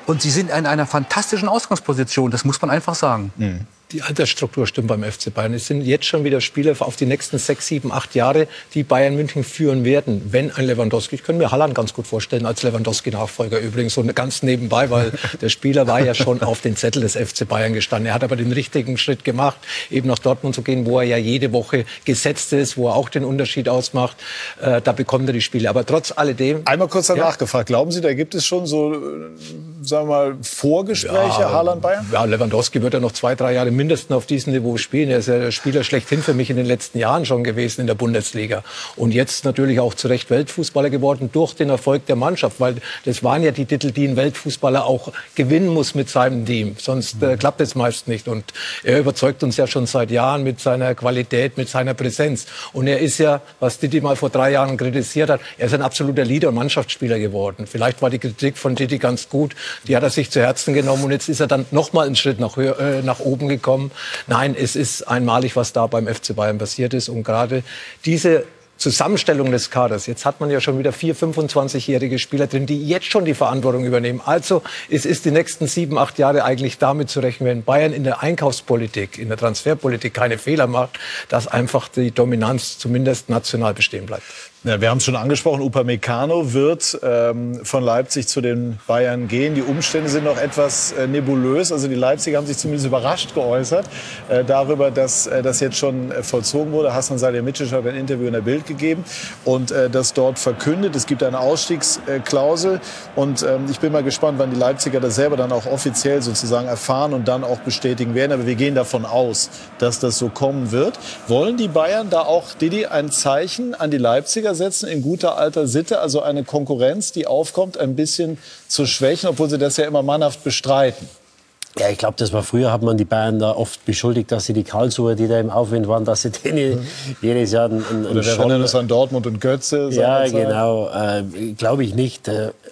Und sie sind in einer fantastischen Ausgangsposition, das muss man einfach sagen. Die Altersstruktur stimmt beim FC Bayern. Es sind jetzt schon wieder Spieler auf die nächsten 6, 7, 8 Jahre, die Bayern München führen werden. Wenn ein Lewandowski, ich könnte mir Haaland ganz gut vorstellen als Lewandowski-Nachfolger übrigens, so ganz nebenbei, weil der Spieler war ja schon auf den Zettel des FC Bayern gestanden. Er hat aber den richtigen Schritt gemacht, eben nach Dortmund zu gehen, wo er ja jede Woche gesetzt ist, wo er auch den Unterschied ausmacht. Da bekommt er die Spiele. Aber trotz alledem... Einmal kurz danach gefragt. Glauben Sie, da gibt es schon so, sagen wir mal, Vorgespräche, Haaland-Bayern? Ja, Lewandowski wird ja noch 2, 3 Jahre mindestens auf diesem Niveau spielen. Er ist ja der Spieler schlechthin für mich in den letzten Jahren schon gewesen in der Bundesliga. Und jetzt natürlich auch zu Recht Weltfußballer geworden durch den Erfolg der Mannschaft. Weil das waren ja die Titel, die ein Weltfußballer auch gewinnen muss mit seinem Team. Sonst klappt es meist nicht. Und er überzeugt uns ja schon seit Jahren mit seiner Qualität, mit seiner Präsenz. Und er ist ja, was Didi mal vor 3 Jahren kritisiert hat, er ist ein absoluter Leader und Mannschaftsspieler geworden. Vielleicht war die Kritik von Didi ganz gut. Die hat er sich zu Herzen genommen. Und jetzt ist er dann noch mal einen Schritt nach oben gekommen. Nein, es ist einmalig, was da beim FC Bayern passiert ist. Und gerade diese Zusammenstellung des Kaders, jetzt hat man ja schon wieder 4, 25-jährige Spieler drin, die jetzt schon die Verantwortung übernehmen. Also es ist die nächsten 7, 8 Jahre eigentlich damit zu rechnen, wenn Bayern in der Einkaufspolitik, in der Transferpolitik keine Fehler macht, dass einfach die Dominanz zumindest national bestehen bleibt. Ja, wir haben es schon angesprochen, Upamecano wird von Leipzig zu den Bayern gehen. Die Umstände sind noch etwas nebulös. Also die Leipziger haben sich zumindest überrascht geäußert darüber, dass das jetzt schon vollzogen wurde. Hasan Salihamidzic hat ein Interview in der Bild gegeben und das dort verkündet. Es gibt eine Ausstiegsklausel und ich bin mal gespannt, wann die Leipziger das selber dann auch offiziell sozusagen erfahren und dann auch bestätigen werden. Aber wir gehen davon aus, dass das so kommen wird. Wollen die Bayern da auch, Didi, ein Zeichen an die Leipziger setzen in guter alter Sitte, also eine Konkurrenz, die aufkommt, ein bisschen zu schwächen, obwohl sie das ja immer mannhaft bestreiten? Ja, ich glaube, das war früher, hat man die Bayern da oft beschuldigt, dass sie die Karlsruher, die da im Aufwind waren, dass sie denen jedes Jahr einen Oder wir erinnern uns an Dortmund und Götze. Ja, genau. Glaube ich nicht.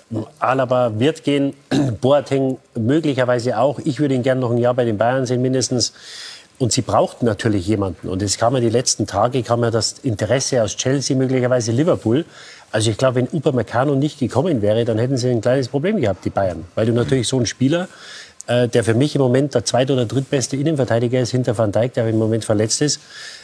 Alaba wird gehen, Boateng möglicherweise auch. Ich würde ihn gerne noch ein Jahr bei den Bayern sehen, mindestens. Und sie brauchten natürlich jemanden. Und es kam ja die letzten Tage, kam ja das Interesse aus Chelsea, möglicherweise Liverpool. Also ich glaube, wenn Upamecano nicht gekommen wäre, dann hätten sie ein kleines Problem gehabt, die Bayern. Weil du natürlich so einen Spieler, der für mich im Moment der zweit- oder drittbeste Innenverteidiger ist, hinter Van Dijk, der im Moment verletzt ist,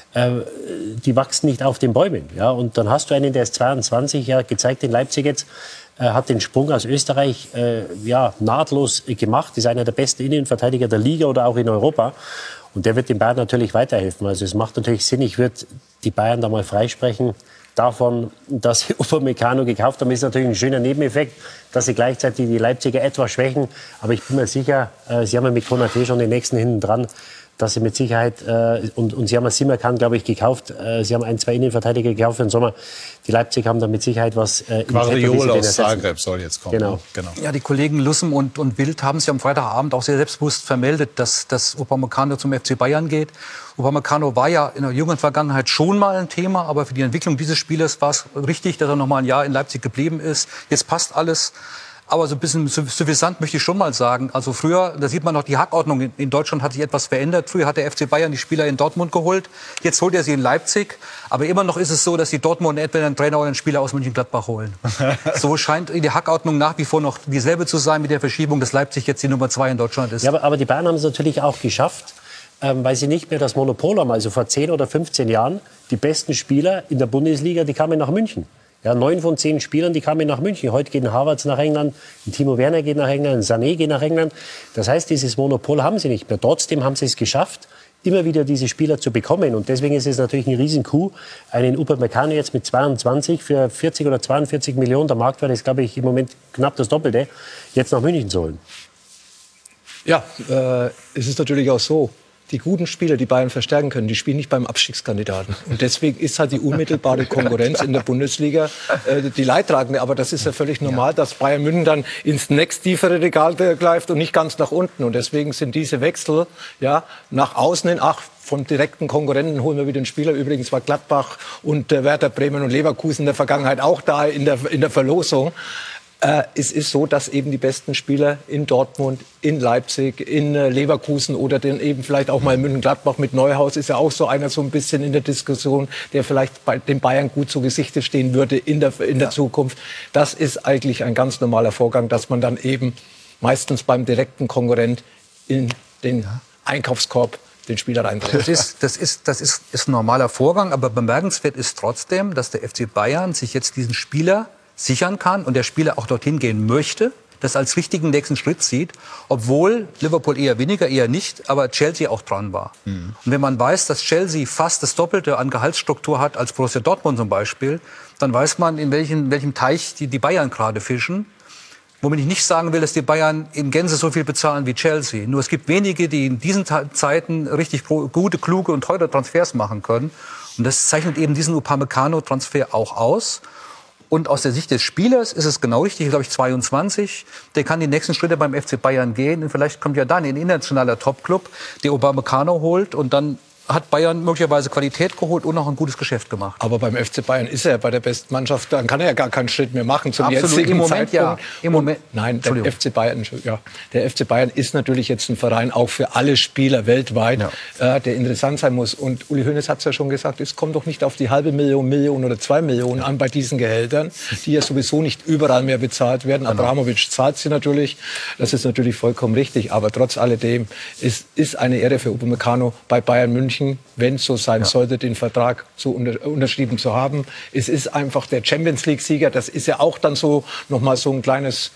die wachsen nicht auf den Bäumen. Ja? Und dann hast du einen, der ist 22, ja, gezeigt in Leipzig jetzt, hat den Sprung aus Österreich nahtlos gemacht, ist einer der besten Innenverteidiger der Liga oder auch in Europa. Und der wird den Bayern natürlich weiterhelfen. Also es macht natürlich Sinn, ich würde die Bayern da mal freisprechen davon, dass sie Upamecano gekauft haben. Ist natürlich ein schöner Nebeneffekt, dass sie gleichzeitig die Leipziger etwas schwächen. Aber ich bin mir sicher, sie haben ja mit Konaté schon den nächsten hinten dran, dass sie mit Sicherheit, und sie haben ja Simakan, glaube ich, gekauft. Sie haben 1, 2 Innenverteidiger gekauft für den Sommer. Die Leipzig haben da mit Sicherheit was Guardiola aus Zagreb soll jetzt kommen. Genau. Ja, die Kollegen Lussem und Wild haben sich am Freitagabend auch sehr selbstbewusst vermeldet, dass Upamecano zum FC Bayern geht. Upamecano war ja in der jungen Vergangenheit schon mal ein Thema, aber für die Entwicklung dieses Spielers war es richtig, dass er noch mal ein Jahr in Leipzig geblieben ist. Jetzt passt alles. Aber so ein bisschen suffisant möchte ich schon mal sagen. Also früher, da sieht man noch, die Hackordnung in Deutschland hat sich etwas verändert. Früher hat der FC Bayern die Spieler in Dortmund geholt. Jetzt holt er sie in Leipzig. Aber immer noch ist es so, dass die Dortmund entweder einen Trainer oder einen Spieler aus Mönchengladbach holen. So scheint die Hackordnung nach wie vor noch dieselbe zu sein mit der Verschiebung, dass Leipzig jetzt die Nummer 2 in Deutschland ist. Ja, aber die Bayern haben es natürlich auch geschafft, weil sie nicht mehr das Monopol haben. Also vor 10 oder 15 Jahren, die besten Spieler in der Bundesliga, die kamen nach München. Ja, 9 von 10 Spielern, die kamen nach München. Heute geht ein Havertz nach England, ein Timo Werner geht nach England, ein Sané geht nach England. Das heißt, dieses Monopol haben sie nicht mehr. Trotzdem haben sie es geschafft, immer wieder diese Spieler zu bekommen. Und deswegen ist es natürlich ein Riesen-Coup, einen Upamecano jetzt mit 22 für 40 oder 42 Millionen, der Marktwert ist, glaube ich, im Moment knapp das Doppelte, jetzt nach München zu holen. Ja, es ist natürlich auch so. Die guten Spieler, die Bayern verstärken können, die spielen nicht beim Abstiegskandidaten. Und deswegen ist halt die unmittelbare Konkurrenz in der Bundesliga die Leidtragende. Aber das ist ja völlig normal, dass Bayern München dann ins nächsttiefere Regal greift und nicht ganz nach unten. Und deswegen sind diese Wechsel nach außen hin, von direkten Konkurrenten holen wir wieder einen Spieler. Übrigens war Gladbach und Werder Bremen und Leverkusen in der Vergangenheit auch da in der Verlosung. Es ist so, dass eben die besten Spieler in Dortmund, in Leipzig, in Leverkusen oder dann eben vielleicht auch mal in Mönchengladbach mit Neuhaus ist ja auch so einer so ein bisschen in der Diskussion, der vielleicht bei den Bayern gut zu Gesichte stehen würde in der Zukunft. Das ist eigentlich ein ganz normaler Vorgang, dass man dann eben meistens beim direkten Konkurrent in den Einkaufskorb den Spieler reindrehen. Das ist ein normaler Vorgang, aber bemerkenswert ist trotzdem, dass der FC Bayern sich jetzt diesen Spieler sichern kann und der Spieler auch dorthin gehen möchte, das als richtigen nächsten Schritt sieht, obwohl Liverpool eher weniger, eher nicht, aber Chelsea auch dran war. Und wenn man weiß, dass Chelsea fast das Doppelte an Gehaltsstruktur hat als Borussia Dortmund zum Beispiel, dann weiß man, in welchem Teich die Bayern gerade fischen. Womit ich nicht sagen will, dass die Bayern in Gänze so viel bezahlen wie Chelsea. Nur es gibt wenige, die in diesen Zeiten richtig gute, kluge und teure Transfers machen können. Und das zeichnet eben diesen Upamecano-Transfer auch aus. Und aus der Sicht des Spielers ist es genau richtig, glaube ich, 22. Der kann die nächsten Schritte beim FC Bayern gehen. Und vielleicht kommt ja dann ein internationaler Topclub, der Upamecano holt. Und dann hat Bayern möglicherweise Qualität geholt und auch ein gutes Geschäft gemacht. Aber beim FC Bayern ist er bei der besten Mannschaft, dann kann er ja gar keinen Schritt mehr machen zum jetzigen Im Moment Zeitpunkt. ja. Im Moment, nein, der FC Bayern ist natürlich jetzt ein Verein auch für alle Spieler weltweit, der interessant sein muss. Und Uli Hoeneß hat es ja schon gesagt, es kommt doch nicht auf die Million oder 2 Millionen an bei diesen Gehältern, die ja sowieso nicht überall mehr bezahlt werden. Abramovic zahlt sie natürlich, das ist natürlich vollkommen richtig. Aber trotz alledem ist eine Ehre für Upamecano bei Bayern München, wenn es so sein sollte, den Vertrag so unterschrieben zu haben. Es ist einfach der Champions-League-Sieger. Das ist ja auch dann so nochmal so ein kleines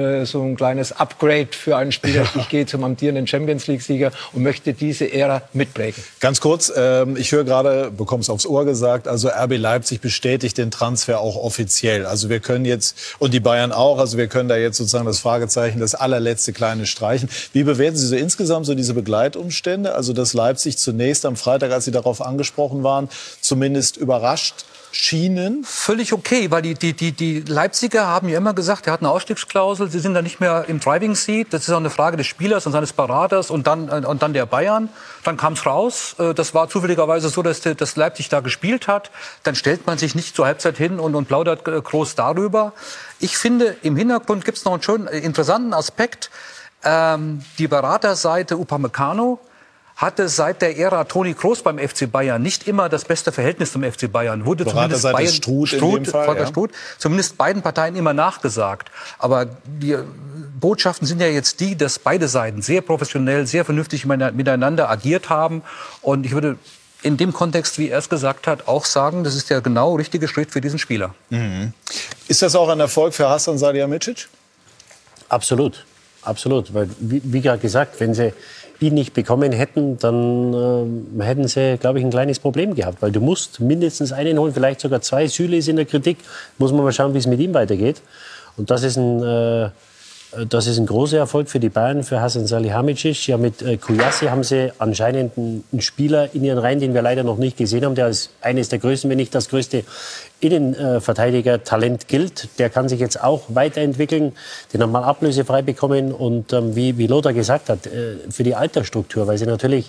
Upgrade für einen Spieler. Ich gehe zum amtierenden Champions-League-Sieger und möchte diese Ära mitprägen. Ganz kurz, ich höre gerade, bekomm's aufs Ohr gesagt, also RB Leipzig bestätigt den Transfer auch offiziell. Also wir können jetzt, und die Bayern auch, also wir können da jetzt sozusagen das Fragezeichen, das allerletzte kleine streichen. Wie bewerten Sie so insgesamt so diese Begleitumstände? Also dass Leipzig zunächst am Freitag, als Sie darauf angesprochen waren, zumindest überrascht schienen? Völlig okay, weil die Leipziger haben ja immer gesagt, er hat eine Ausstiegsklausel, sie sind da nicht mehr im Driving Seat. Das ist auch eine Frage des Spielers und seines Beraters und dann der Bayern. Dann kam es raus, das war zufälligerweise so, dass Leipzig da gespielt hat. Dann stellt man sich nicht zur Halbzeit hin und plaudert groß darüber. Ich finde, im Hintergrund gibt es noch einen schönen, interessanten Aspekt. Die Beraterseite Upamecano hatte seit der Ära Toni Kroos beim FC Bayern nicht immer das beste Verhältnis zum FC Bayern. Wurde zumindest zumindest beiden Parteien immer nachgesagt. Aber die Botschaften sind ja jetzt die, dass beide Seiten sehr professionell, sehr vernünftig miteinander agiert haben. Und ich würde in dem Kontext, wie er es gesagt hat, auch sagen, das ist der genau richtige Schritt für diesen Spieler. Mhm. Ist das auch ein Erfolg für Hasan Salihamidzic? Absolut. Absolut. Weil, wie gerade gesagt, wenn sie ihn nicht bekommen hätten, dann hätten sie, glaube ich, ein kleines Problem gehabt. Weil du musst mindestens einen holen, vielleicht sogar 2. Süle ist in der Kritik. Muss man mal schauen, wie es mit ihm weitergeht. Und das ist ein großer Erfolg für die Bayern, für Hasan Salihamidzic. Ja, mit Kouassi haben sie anscheinend einen Spieler in ihren Reihen, den wir leider noch nicht gesehen haben, der als eines der größten, wenn nicht das größte Innenverteidiger-Talent gilt. Der kann sich jetzt auch weiterentwickeln, den haben wir ablösefrei bekommen. Und wie Lothar gesagt hat, für die Altersstruktur, weil sie natürlich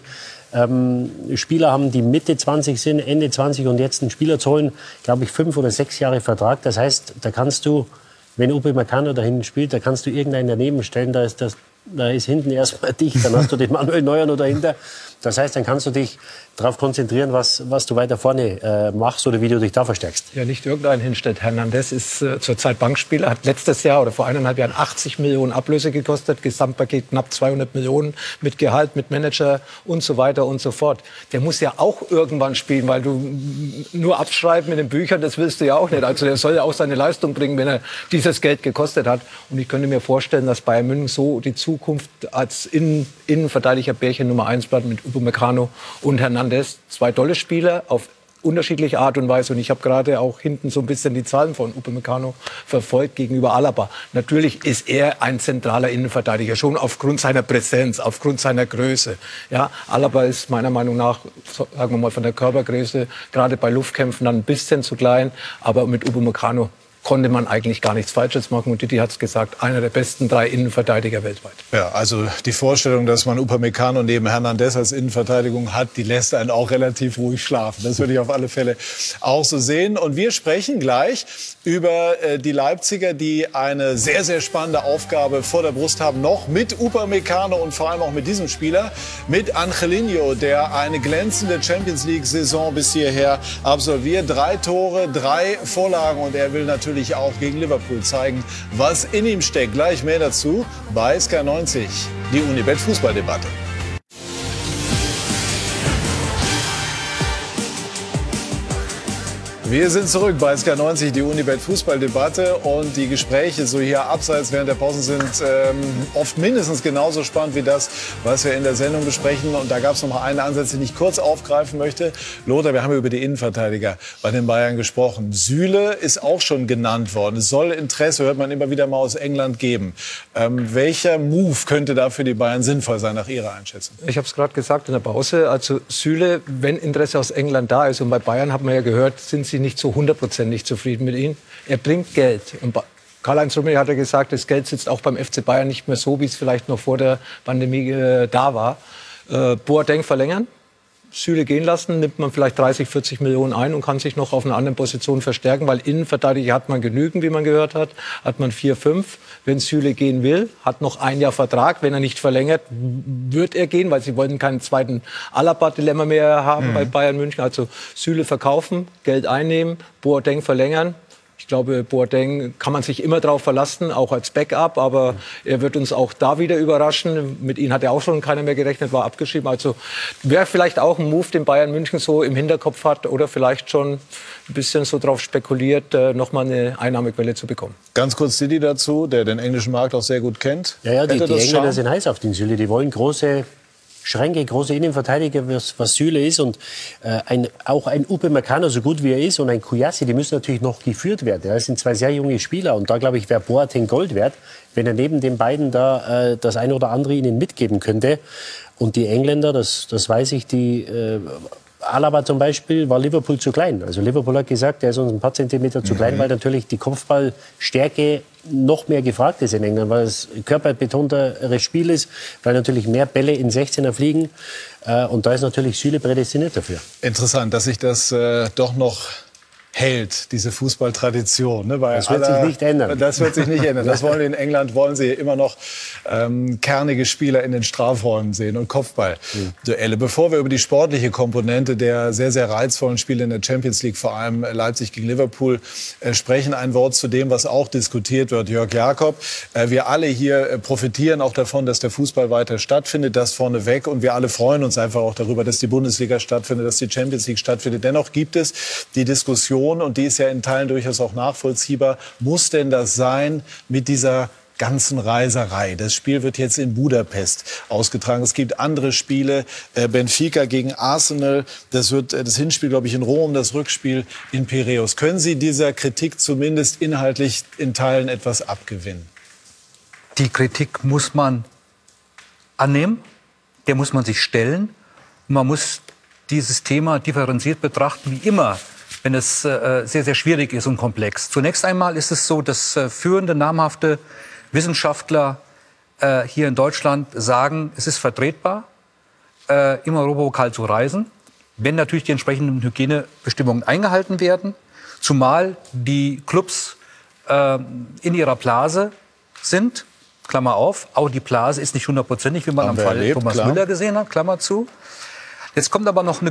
Spieler haben, die Mitte 20 sind, Ende 20 und jetzt einen Spieler zu holen, glaube ich, 5 oder 6 Jahre Vertrag. Das heißt, da kannst du, wenn Upamecano da hinten spielt, da kannst du irgendeinen daneben stellen, da ist hinten erstmal dicht, dann hast du den Manuel Neuer noch dahinter. Das heißt, dann kannst du dich darauf konzentrieren, was du weiter vorne machst oder wie du dich da verstärkst. Ja, nicht irgendein hinstellt. Hernandez ist zurzeit Bankspieler, hat letztes Jahr oder vor 1,5 Jahren 80 Millionen Ablöse gekostet, Gesamtpaket knapp 200 Millionen mit Gehalt, mit Manager und so weiter und so fort. Der muss ja auch irgendwann spielen, weil du nur abschreiben in den Büchern, das willst du ja auch nicht. Also der soll ja auch seine Leistung bringen, wenn er dieses Geld gekostet hat. Und ich könnte mir vorstellen, dass Bayern München so die Zukunft als Innenverteidiger Bärchen Nummer 1 bleibt mit Upamecano und Hernandez. 2 tolle Spieler auf unterschiedliche Art und Weise. Und ich habe gerade auch hinten so ein bisschen die Zahlen von Upamecano verfolgt gegenüber Alaba. Natürlich ist er ein zentraler Innenverteidiger, schon aufgrund seiner Präsenz, aufgrund seiner Größe. Ja, Alaba ist meiner Meinung nach, sagen wir mal, von der Körpergröße, gerade bei Luftkämpfen dann ein bisschen zu klein. Aber mit Upamecano konnte man eigentlich gar nichts Falsches machen. Und Didi hat es gesagt, einer der besten 3 Innenverteidiger weltweit. Ja, also die Vorstellung, dass man Upamecano neben Hernandez als Innenverteidigung hat, die lässt einen auch relativ ruhig schlafen. Das würde ich auf alle Fälle auch so sehen. Und wir sprechen gleich über die Leipziger, die eine sehr, sehr spannende Aufgabe vor der Brust haben. Noch mit Upamecano und vor allem auch mit diesem Spieler, mit Angelino, der eine glänzende Champions-League-Saison bis hierher absolviert. 3 Tore, 3 Vorlagen und er will natürlich natürlich auch gegen Liverpool zeigen, was in ihm steckt. Gleich mehr dazu bei Sky90, die Unibet Fußballdebatte. Wir sind zurück bei Sky90, die Unibet Fußballdebatte, und die Gespräche so hier abseits während der Pausen sind oft mindestens genauso spannend wie das, was wir in der Sendung besprechen. Und da gab es noch mal einen Ansatz, den ich kurz aufgreifen möchte. Lothar, wir haben über die Innenverteidiger bei den Bayern gesprochen. Süle ist auch schon genannt worden. Es soll Interesse, hört man immer wieder mal, aus England geben. Welcher Move könnte da für die Bayern sinnvoll sein, nach Ihrer Einschätzung? Ich habe es gerade gesagt in der Pause. Also Süle, wenn Interesse aus England da ist, und bei Bayern hat man ja gehört, sind sie nicht so 100% zufrieden mit ihm. Er bringt Geld. Und Karl-Heinz Rummenigge hat ja gesagt, das Geld sitzt auch beim FC Bayern nicht mehr so, wie es vielleicht noch vor der Pandemie da war. Boateng verlängern, Süle gehen lassen, nimmt man vielleicht 30, 40 Millionen ein und kann sich noch auf einer anderen Position verstärken, weil Innenverteidiger hat man genügend, wie man gehört hat. Hat man 4, 5. Wenn Süle gehen will, hat noch ein Jahr Vertrag. Wenn er nicht verlängert, wird er gehen, weil sie wollten keinen zweiten Alaba-Dilemma mehr haben bei Bayern München. Also Süle verkaufen, Geld einnehmen, Boateng verlängern. Ich glaube, Boateng kann man sich immer darauf verlassen, auch als Backup. Aber er wird uns auch da wieder überraschen. Mit ihm hat ja auch schon keiner mehr gerechnet, war abgeschrieben. Also wäre vielleicht auch ein Move, den Bayern München so im Hinterkopf hat. Oder vielleicht schon ein bisschen so drauf spekuliert, nochmal eine Einnahmequelle zu bekommen. Ganz kurz Didi dazu, der den englischen Markt auch sehr gut kennt. Ja, die Engländer sind heiß auf den Süle. Die wollen große Schränke, große Innenverteidiger, was Süle ist, und auch ein Upamecano, so gut wie er ist, und ein Kouassi, die müssen natürlich noch geführt werden. Das sind zwei sehr junge Spieler, und da, glaube ich, wäre Boateng Gold wert, wenn er neben den beiden da das eine oder andere ihnen mitgeben könnte. Und die Engländer, das weiß ich, Alaba zum Beispiel war Liverpool zu klein. Also Liverpool hat gesagt, er ist uns ein paar Zentimeter zu klein, weil natürlich die Kopfballstärke noch mehr gefragt ist in England, weil es ein körperbetonteres Spiel ist, weil natürlich mehr Bälle in 16er fliegen. Und da ist natürlich Süle prädestiniert dafür. Interessant, dass sich das doch noch hält, diese Fußballtradition. Ne? Das wird sich nicht ändern. Das wird sich nicht ändern. Das wollen in England, wollen sie immer noch kernige Spieler in den Strafräumen sehen und Kopfballduelle. Bevor wir über die sportliche Komponente der sehr, sehr reizvollen Spiele in der Champions League, vor allem Leipzig gegen Liverpool, sprechen, ein Wort zu dem, was auch diskutiert wird. Jörg Jakob, wir alle hier profitieren auch davon, dass der Fußball weiter stattfindet, das vorneweg. Und wir alle freuen uns einfach auch darüber, dass die Bundesliga stattfindet, dass die Champions League stattfindet. Dennoch gibt es die Diskussion, und die ist ja in Teilen durchaus auch nachvollziehbar, muss denn das sein mit dieser ganzen Reiserei? Das Spiel wird jetzt in Budapest ausgetragen. Es gibt andere Spiele, Benfica gegen Arsenal. Das wird das Hinspiel, glaube ich, in Rom, das Rückspiel in Piräus. Können Sie dieser Kritik zumindest inhaltlich in Teilen etwas abgewinnen? Die Kritik muss man annehmen, der muss man sich stellen. Man muss dieses Thema differenziert betrachten, wie immer, wenn es sehr, sehr schwierig ist und komplex. Zunächst einmal ist es so, dass führende, namhafte Wissenschaftler hier in Deutschland sagen, es ist vertretbar, im Europapokal zu reisen, wenn natürlich die entsprechenden Hygienebestimmungen eingehalten werden, zumal die Clubs in ihrer Blase sind, Klammer auf, auch die Blase ist nicht hundertprozentig, wie man am Fall Thomas Müller gesehen hat, Klammer zu. Jetzt kommt aber noch eine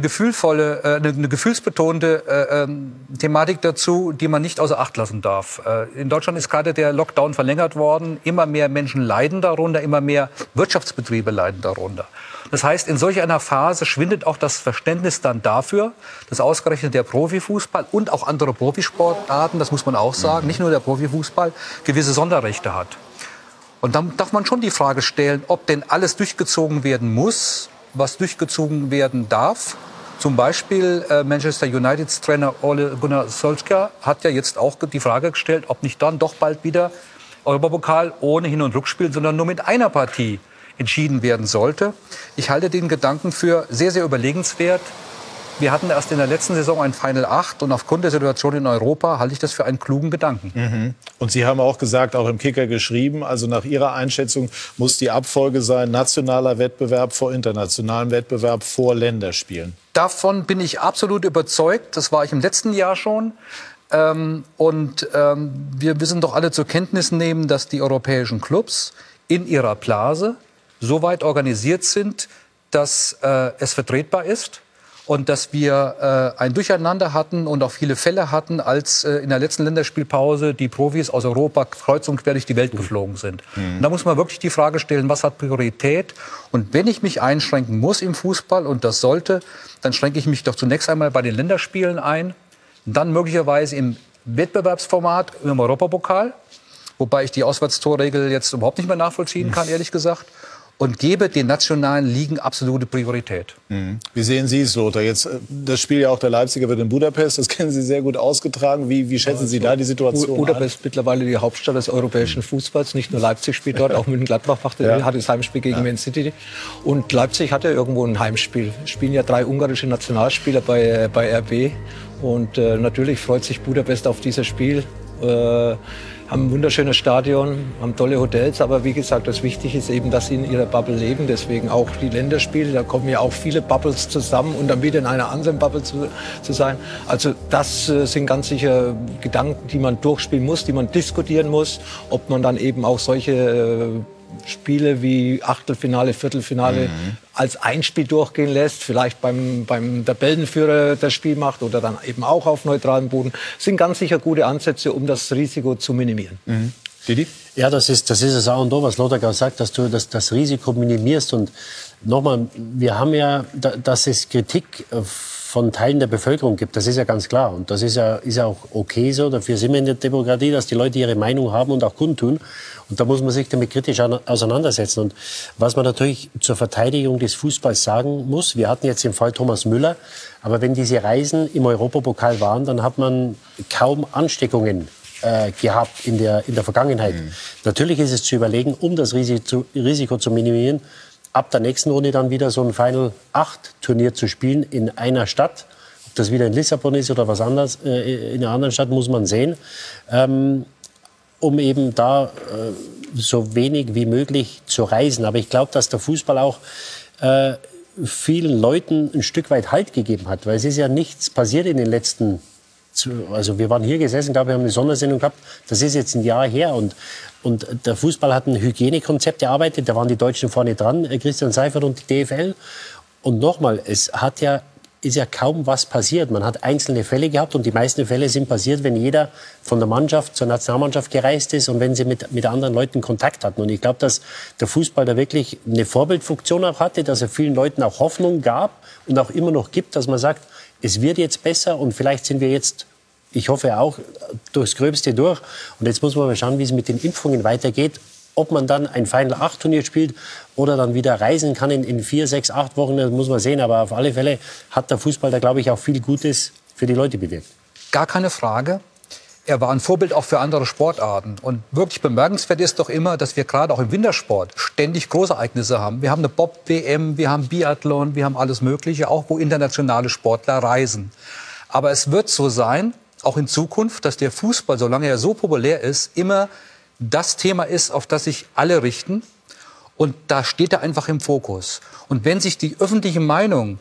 gefühlsbetonte Thematik dazu, die man nicht außer Acht lassen darf. In Deutschland ist gerade der Lockdown verlängert worden. Immer mehr Menschen leiden darunter, immer mehr Wirtschaftsbetriebe leiden darunter. Das heißt, in solch einer Phase schwindet auch das Verständnis dann dafür, dass ausgerechnet der Profifußball und auch andere Profisportarten, das muss man auch sagen, nicht nur der Profifußball, gewisse Sonderrechte hat. Und dann darf man schon die Frage stellen, ob denn alles durchgezogen werden muss, was durchgezogen werden darf. Zum Beispiel Manchester Uniteds Trainer Ole Gunnar Solskjaer hat ja jetzt auch die Frage gestellt, ob nicht dann doch bald wieder Europapokal ohne Hin- und Rückspiel, sondern nur mit einer Partie entschieden werden sollte. Ich halte den Gedanken für sehr, sehr überlegenswert. Wir hatten erst in der letzten Saison ein Final 8 und aufgrund der Situation in Europa halte ich das für einen klugen Gedanken. Und Sie haben auch gesagt, auch im Kicker geschrieben, also nach Ihrer Einschätzung muss die Abfolge sein, nationaler Wettbewerb vor internationalem Wettbewerb vor Länderspielen. Davon bin ich absolut überzeugt. Das war ich im letzten Jahr schon. Wir müssen doch alle zur Kenntnis nehmen, dass die europäischen Clubs in ihrer Blase so weit organisiert sind, dass es vertretbar ist. und dass wir ein Durcheinander hatten und auch viele Fälle hatten, als in der letzten Länderspielpause die Profis aus Europa kreuz und quer durch die Welt geflogen sind. Und da muss man wirklich die Frage stellen, was hat Priorität? Und wenn ich mich einschränken muss im Fußball, und das sollte, dann schränke ich mich doch zunächst einmal bei den Länderspielen ein, dann möglicherweise im Wettbewerbsformat im Europapokal, wobei ich die Auswärtstorregel jetzt überhaupt nicht mehr nachvollziehen kann, ehrlich gesagt. Und gebe den nationalen Ligen absolute Priorität. Wie sehen Sie es, Lothar? Jetzt, das Spiel ja auch der Leipziger wird in Budapest, das kennen Sie sehr gut ausgetragen. Wie schätzen Sie da die Situation Budapest mittlerweile die Hauptstadt des europäischen Fußballs. Nicht nur Leipzig spielt dort, auch Mönchengladbach hat das Heimspiel gegen Man City. Und Leipzig hatte irgendwo ein Heimspiel. Es spielen ja 3 ungarische Nationalspieler bei RB. Und natürlich freut sich Budapest auf dieses Spiel. Haben ein wunderschönes Stadion, haben tolle Hotels, aber wie gesagt, das Wichtige ist eben, dass sie in ihrer Bubble leben. Deswegen auch die Länderspiele, da kommen ja auch viele Bubbles zusammen und dann wieder in einer anderen Bubble zu sein. Also das sind ganz sicher Gedanken, die man durchspielen muss, die man diskutieren muss, ob man dann eben auch solche Spiele wie Achtelfinale, Viertelfinale als ein Spiel durchgehen lässt, vielleicht beim Tabellenführer das Spiel macht oder dann eben auch auf neutralem Boden, sind ganz sicher gute Ansätze, um das Risiko zu minimieren. Didi? Ja, das ist das A und O, was Lothar gerade sagt, dass du das Risiko minimierst. Und nochmal, wir haben ja, dass es Kritik von Teilen der Bevölkerung gibt, das ist ja ganz klar. Und das ist ja auch okay so. Dafür sind wir in der Demokratie, dass die Leute ihre Meinung haben und auch kundtun. Und da muss man sich damit kritisch auseinandersetzen. Und was man natürlich zur Verteidigung des Fußballs sagen muss, wir hatten jetzt den Fall Thomas Müller, aber wenn diese Reisen im Europapokal waren, dann hat man kaum Ansteckungen gehabt in der Vergangenheit. Natürlich ist es zu überlegen, um das Risiko zu minimieren, ab der nächsten Runde dann wieder so ein Final-8-Turnier zu spielen in einer Stadt. Ob das wieder in Lissabon ist oder was anderes, in einer anderen Stadt, muss man sehen. Um eben da so wenig wie möglich zu reisen. Aber ich glaube, dass der Fußball auch vielen Leuten ein Stück weit Halt gegeben hat. Weil es ist ja nichts passiert in den letzten... Also wir waren hier gesessen, glaube ich, haben eine Sondersendung gehabt. Das ist jetzt ein Jahr her. Und der Fußball hat ein Hygienekonzept erarbeitet. Da waren die Deutschen vorne dran, Christian Seifert und die DFL. Und nochmal, ist ja kaum was passiert. Man hat einzelne Fälle gehabt und die meisten Fälle sind passiert, wenn jeder von der Mannschaft zur Nationalmannschaft gereist ist und wenn sie mit anderen Leuten Kontakt hatten. Und ich glaube, dass der Fußball da wirklich eine Vorbildfunktion auch hatte, dass er vielen Leuten auch Hoffnung gab und auch immer noch gibt, dass man sagt, es wird jetzt besser und vielleicht sind wir jetzt, ich hoffe auch, durchs Gröbste durch. Und jetzt muss man mal schauen, wie es mit den Impfungen weitergeht. Ob man dann ein Final-8-Turnier spielt oder dann wieder reisen kann in 4, 6, 8 Wochen, das muss man sehen. Aber auf alle Fälle hat der Fußball da, glaube ich, auch viel Gutes für die Leute bewirkt. Gar keine Frage. Er war ein Vorbild auch für andere Sportarten. Und wirklich bemerkenswert ist doch immer, dass wir gerade auch im Wintersport ständig Großereignisse haben. Wir haben eine Bob-WM, wir haben Biathlon, wir haben alles Mögliche, auch wo internationale Sportler reisen. Aber es wird so sein, auch in Zukunft, dass der Fußball, solange er so populär ist, immer das Thema ist, auf das sich alle richten. Und da steht er einfach im Fokus. Und wenn sich die öffentliche Meinung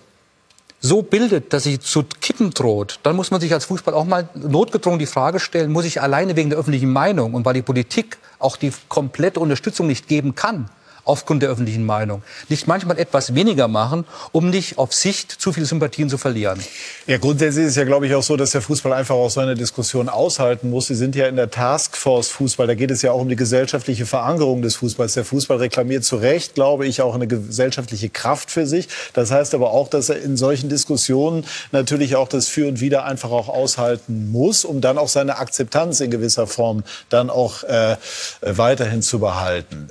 so bildet, dass sie zu kippen droht, dann muss man sich als Fußball auch mal notgedrungen die Frage stellen, muss ich alleine wegen der öffentlichen Meinung und weil die Politik auch die komplette Unterstützung nicht geben kann, aufgrund der öffentlichen Meinung, nicht manchmal etwas weniger machen, um nicht auf Sicht zu viele Sympathien zu verlieren? Ja, grundsätzlich ist es ja, glaube ich, auch so, dass der Fußball einfach auch so eine Diskussion aushalten muss. Sie sind ja in der Taskforce Fußball. Da geht es ja auch um die gesellschaftliche Verankerung des Fußballs. Der Fußball reklamiert zu Recht, glaube ich, auch eine gesellschaftliche Kraft für sich. Das heißt aber auch, dass er in solchen Diskussionen natürlich auch das Für und Wider einfach auch aushalten muss, um dann auch seine Akzeptanz in gewisser Form dann auch weiterhin zu behalten.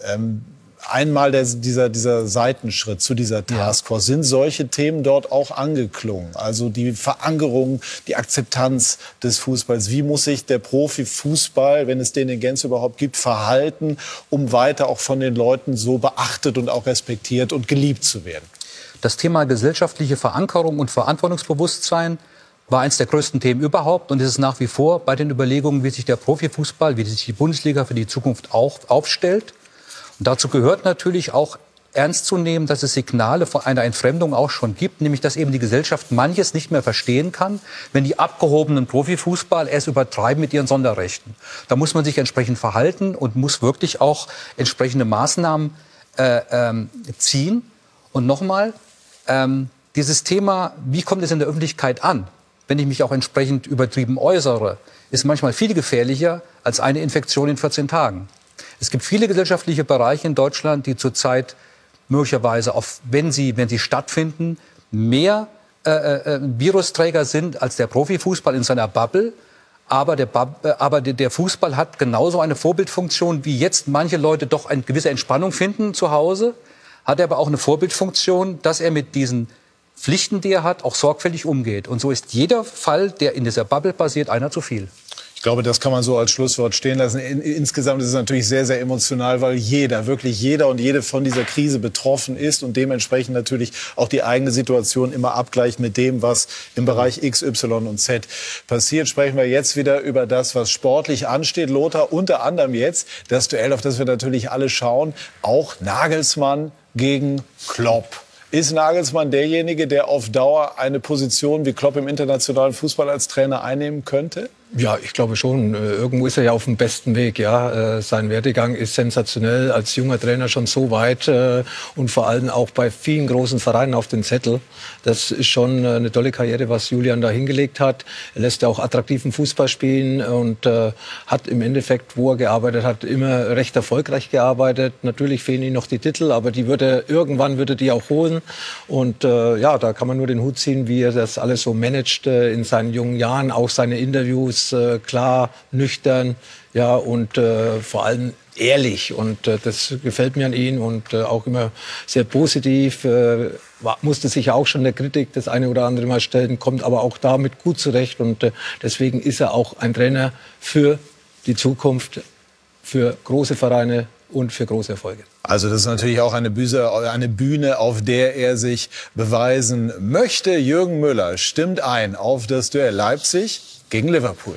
Einmal dieser Seitenschritt zu dieser Taskforce. Sind solche Themen dort auch angeklungen? Also die Verankerung, die Akzeptanz des Fußballs. Wie muss sich der Profifußball, wenn es den in Gänze überhaupt gibt, verhalten, um weiter auch von den Leuten so beachtet und auch respektiert und geliebt zu werden? Das Thema gesellschaftliche Verankerung und Verantwortungsbewusstsein war eines der größten Themen überhaupt und ist es nach wie vor bei den Überlegungen, wie sich der Profifußball, wie sich die Bundesliga für die Zukunft auch aufstellt. Und dazu gehört natürlich auch ernst zu nehmen, dass es Signale von einer Entfremdung auch schon gibt, nämlich dass eben die Gesellschaft manches nicht mehr verstehen kann, wenn die abgehobenen Profifußball es übertreiben mit ihren Sonderrechten. Da muss man sich entsprechend verhalten und muss wirklich auch entsprechende Maßnahmen ziehen. Und nochmal, dieses Thema, wie kommt es in der Öffentlichkeit an, wenn ich mich auch entsprechend übertrieben äußere, ist manchmal viel gefährlicher als eine Infektion in 14 Tagen. Es gibt viele gesellschaftliche Bereiche in Deutschland, die zurzeit möglicherweise, wenn sie stattfinden, mehr Virusträger sind als der Profifußball in seiner Bubble. Aber der Fußball hat genauso eine Vorbildfunktion, wie jetzt manche Leute doch eine gewisse Entspannung finden zu Hause. Hat er aber auch eine Vorbildfunktion, dass er mit diesen Pflichten, die er hat, auch sorgfältig umgeht. Und so ist jeder Fall, der in dieser Bubble passiert, einer zu viel. Ich glaube, das kann man so als Schlusswort stehen lassen. Insgesamt ist es natürlich sehr, sehr emotional, weil wirklich jeder und jede von dieser Krise betroffen ist und dementsprechend natürlich auch die eigene Situation immer abgleicht mit dem, was im Bereich X, Y und Z passiert. Sprechen wir jetzt wieder über das, was sportlich ansteht. Lothar, unter anderem jetzt das Duell, auf das wir natürlich alle schauen, auch Nagelsmann gegen Klopp. Ist Nagelsmann derjenige, der auf Dauer eine Position wie Klopp im internationalen Fußball als Trainer einnehmen könnte? Ja, ich glaube schon. Irgendwo ist er ja auf dem besten Weg. Ja, sein Werdegang ist sensationell. Als junger Trainer schon so weit und vor allem auch bei vielen großen Vereinen auf den Zettel. Das ist schon eine tolle Karriere, was Julian da hingelegt hat. Er lässt ja auch attraktiven Fußball spielen und hat im Endeffekt, wo er gearbeitet hat, immer recht erfolgreich gearbeitet. Natürlich fehlen ihm noch die Titel, aber irgendwann würde die auch holen. Und ja, da kann man nur den Hut ziehen, wie er das alles so managt in seinen jungen Jahren, auch seine Interviews. Klar, nüchtern, ja, und vor allem ehrlich. Und das gefällt mir an ihm und auch immer sehr positiv. Musste sich ja auch schon der Kritik das eine oder andere Mal stellen, kommt aber auch damit gut zurecht. Und deswegen ist er auch ein Trainer für die Zukunft, für große Vereine und für große Erfolge. Also das ist natürlich auch eine Bühne, auf der er sich beweisen möchte. Jürgen Müller stimmt ein auf das Duell Leipzig gegen Liverpool.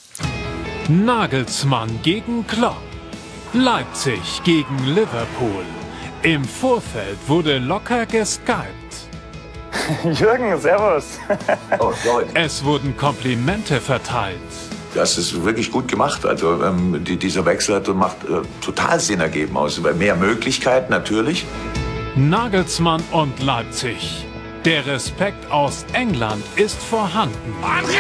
Nagelsmann gegen Klopp. Leipzig gegen Liverpool. Im Vorfeld wurde locker geskypt. Jürgen, servus. Oh, Es wurden Komplimente verteilt. das ist wirklich gut gemacht. Also dieser Wechsel macht total Sinn ergeben. Aus mehr Möglichkeiten natürlich. Nagelsmann und Leipzig. Der Respekt aus England ist vorhanden.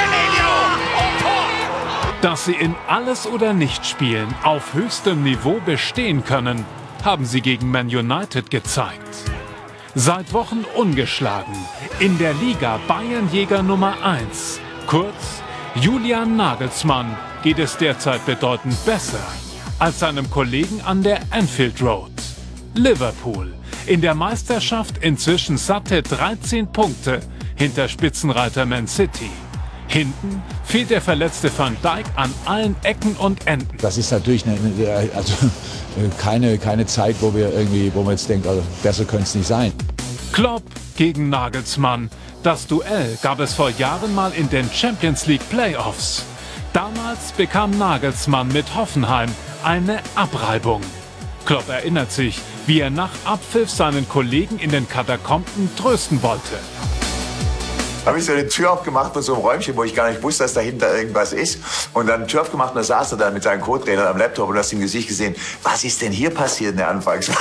Dass sie in Alles- oder Nicht-Spielen auf höchstem Niveau bestehen können, haben sie gegen Man United gezeigt. Seit Wochen ungeschlagen. In der Liga Bayernjäger Nummer 1. Kurz, Julian Nagelsmann geht es derzeit bedeutend besser als seinem Kollegen an der Anfield Road. Liverpool. In der Meisterschaft inzwischen satte 13 Punkte hinter Spitzenreiter Man City. Hinten fehlt der verletzte Van Dijk an allen Ecken und Enden. Das ist natürlich keine Zeit, wo man jetzt denkt, also besser könnte es nicht sein. Klopp gegen Nagelsmann. Das Duell gab es vor Jahren mal in den Champions League Playoffs. Damals bekam Nagelsmann mit Hoffenheim eine Abreibung. Klopp erinnert sich, wie er nach Abpfiff seinen Kollegen in den Katakomben trösten wollte. Habe ich so eine Tür aufgemacht mit so einem Räumchen, wo ich gar nicht wusste, dass dahinter irgendwas ist. Und dann Tür aufgemacht und da saß er dann mit seinen Co-Trainern am Laptop und hast im Gesicht gesehen, was ist denn hier passiert in der Anfangs?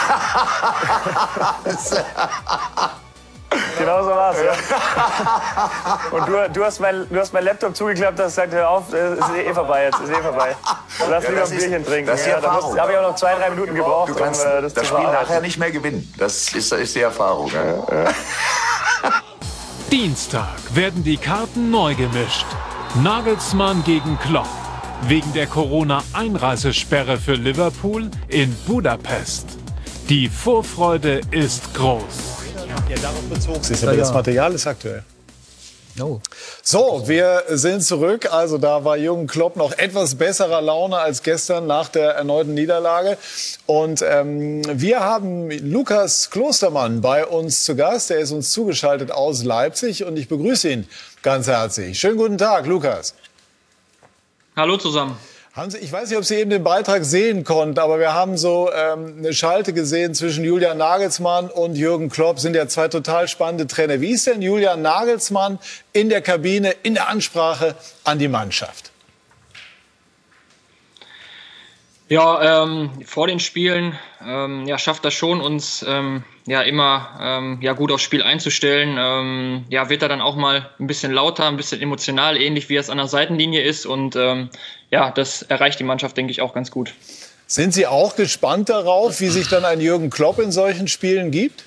Genau so war's, ja. Und du hast mein Laptop zugeklappt, hast gesagt, hör auf, es ist eh vorbei jetzt, ist eh vorbei. Lass lieber ein Bierchen trinken. Das ist die Erfahrung. Da habe ich auch noch 2-3 Minuten gebraucht, Du kannst das das zu Spiel verarbeiten. nachher nicht mehr gewinnen. Das ist die Erfahrung. Ja. Dienstag werden die Karten neu gemischt. Nagelsmann gegen Klopp. Wegen der Corona-Einreisesperre für Liverpool in Budapest. Die Vorfreude ist groß. Ja, darauf bezog sich, aber das Material ist aktuell. No. So, wir sind zurück. Also da war Jürgen Klopp noch etwas besserer Laune als gestern nach der erneuten Niederlage. Und wir haben Lukas Klostermann bei uns zu Gast. Er ist uns zugeschaltet aus Leipzig und ich begrüße ihn ganz herzlich. Schönen guten Tag, Lukas. Hallo zusammen. Ich weiß nicht, ob Sie eben den Beitrag sehen konnten, aber wir haben so eine Schalte gesehen zwischen Julian Nagelsmann und Jürgen Klopp. Sind ja zwei total spannende Trainer. Wie ist denn Julian Nagelsmann in der Kabine, in der Ansprache an die Mannschaft? Ja, vor den Spielen schafft das schon, uns immer gut aufs Spiel einzustellen. Wird er dann auch mal ein bisschen lauter, ein bisschen emotional, ähnlich wie es an der Seitenlinie ist. Und das erreicht die Mannschaft, denke ich, auch ganz gut. Sind Sie auch gespannt darauf, wie sich dann ein Jürgen Klopp in solchen Spielen gibt?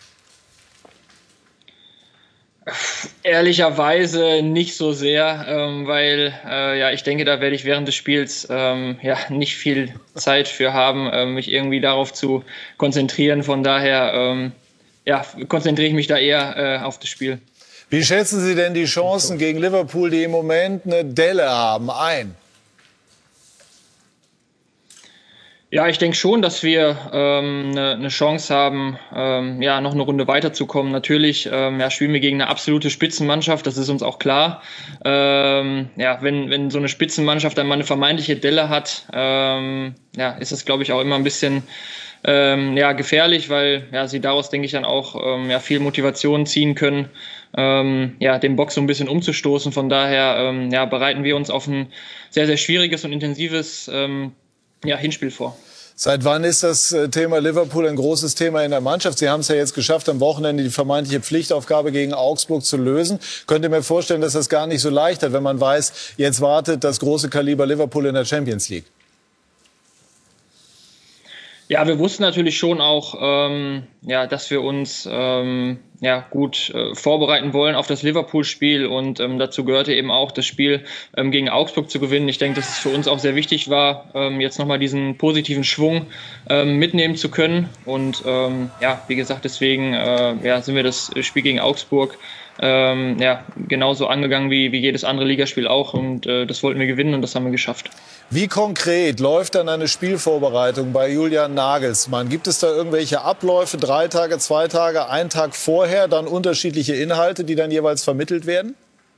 Ehrlicherweise nicht so sehr, weil ich denke, da werde ich während des Spiels nicht viel Zeit für haben, mich irgendwie darauf zu konzentrieren. Von daher konzentriere ich mich da eher auf das Spiel. Wie schätzen Sie denn die Chancen gegen Liverpool, die im Moment eine Delle haben, ein? Ja, ich denke schon, dass wir eine Chance haben, noch eine Runde weiterzukommen. Natürlich spielen wir gegen eine absolute Spitzenmannschaft, das ist uns auch klar. Wenn so eine Spitzenmannschaft dann mal eine vermeintliche Delle hat, ist das, glaube ich, auch immer ein bisschen gefährlich, weil sie daraus, denke ich, dann auch viel Motivation ziehen können, den Bock so ein bisschen umzustoßen. Von daher bereiten wir uns auf ein sehr, sehr schwieriges und intensives Hinspiel vor. Seit wann ist das Thema Liverpool ein großes Thema in der Mannschaft? Sie haben es ja jetzt geschafft, am Wochenende die vermeintliche Pflichtaufgabe gegen Augsburg zu lösen. Könnt ihr mir vorstellen, dass das gar nicht so leicht hat, wenn man weiß, jetzt wartet das große Kaliber Liverpool in der Champions League? Ja, wir wussten natürlich schon auch, dass wir uns gut vorbereiten wollen auf das Liverpool-Spiel und dazu gehörte eben auch das Spiel gegen Augsburg zu gewinnen. Ich denke, dass es für uns auch sehr wichtig war, jetzt nochmal diesen positiven Schwung mitnehmen zu können und wie gesagt, deswegen sind wir das Spiel gegen Augsburg genauso angegangen wie jedes andere Ligaspiel auch und das wollten wir gewinnen und das haben wir geschafft. Wie konkret läuft dann eine Spielvorbereitung bei Julian Nagelsmann? Gibt es da irgendwelche Abläufe, 3 Tage, 2 Tage, 1 Tag vorher, dann unterschiedliche Inhalte, die dann jeweils vermittelt werden?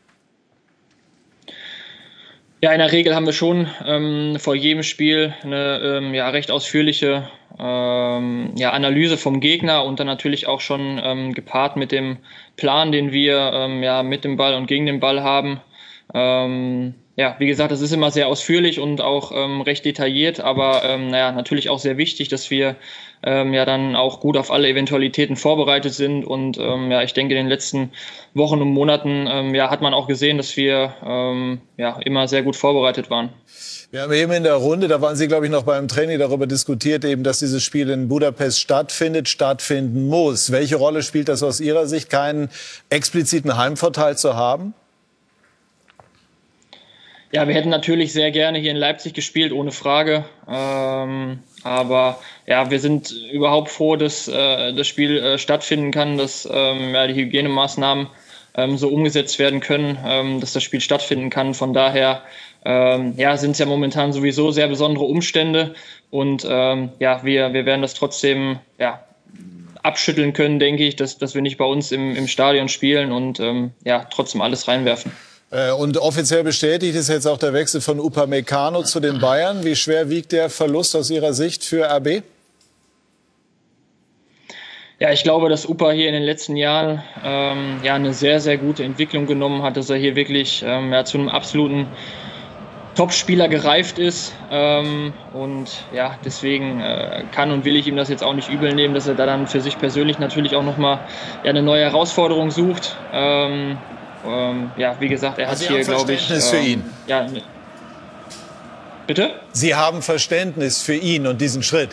Ja, in der Regel haben wir schon vor jedem Spiel eine recht ausführliche Analyse vom Gegner und dann natürlich auch schon gepaart mit dem Plan, den wir mit dem Ball und gegen den Ball haben. Wie gesagt, das ist immer sehr ausführlich und auch recht detailliert, aber natürlich auch sehr wichtig, dass wir dann auch gut auf alle Eventualitäten vorbereitet sind und ich denke, in den letzten Wochen und Monaten hat man auch gesehen, dass wir immer sehr gut vorbereitet waren. Wir haben eben in der Runde, da waren Sie, glaube ich, noch beim Training darüber diskutiert, eben, dass dieses Spiel in Budapest stattfinden muss. Welche Rolle spielt das aus Ihrer Sicht, keinen expliziten Heimvorteil zu haben? Ja, wir hätten natürlich sehr gerne hier in Leipzig gespielt, ohne Frage. Aber wir sind überhaupt froh, dass das Spiel stattfinden kann, dass die Hygienemaßnahmen so umgesetzt werden können, dass das Spiel stattfinden kann. Von daher sind es ja momentan sowieso sehr besondere Umstände. Und wir werden das trotzdem abschütteln können, denke ich, dass wir nicht bei uns im Stadion spielen und trotzdem alles reinwerfen. Und offiziell bestätigt ist jetzt auch der Wechsel von Upamecano zu den Bayern. Wie schwer wiegt der Verlust aus Ihrer Sicht für RB? Ja, ich glaube, dass Upa hier in den letzten Jahren eine sehr, sehr gute Entwicklung genommen hat, dass er hier wirklich zu einem absoluten Top-Spieler gereift ist. Deswegen kann und will ich ihm das jetzt auch nicht übel nehmen, dass er da dann für sich persönlich natürlich auch nochmal eine neue Herausforderung sucht. Wie gesagt, er hat hier, glaube ich... Verständnis für ihn. Bitte? Sie haben Verständnis für ihn und diesen Schritt?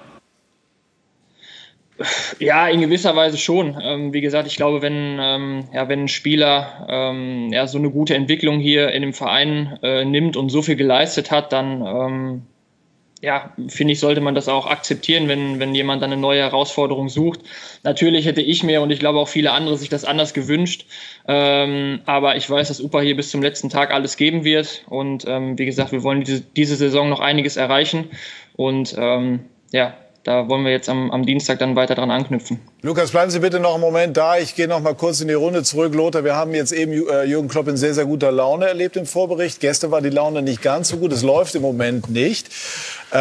Ja, in gewisser Weise schon. Wie gesagt, ich glaube, wenn ein Spieler so eine gute Entwicklung hier in dem Verein nimmt und so viel geleistet hat, dann finde ich, sollte man das auch akzeptieren, wenn jemand dann eine neue Herausforderung sucht. Natürlich hätte ich mir und ich glaube auch viele andere sich das anders gewünscht. Aber ich weiß, dass Upa hier bis zum letzten Tag alles geben wird. Und wie gesagt, wir wollen diese Saison noch einiges erreichen. Und da wollen wir jetzt am Dienstag dann weiter dran anknüpfen. Lukas, bleiben Sie bitte noch einen Moment da. Ich gehe noch mal kurz in die Runde zurück. Lothar, wir haben jetzt eben Jürgen Klopp in sehr, sehr guter Laune erlebt im Vorbericht. Gestern war die Laune nicht ganz so gut. Es läuft im Moment nicht.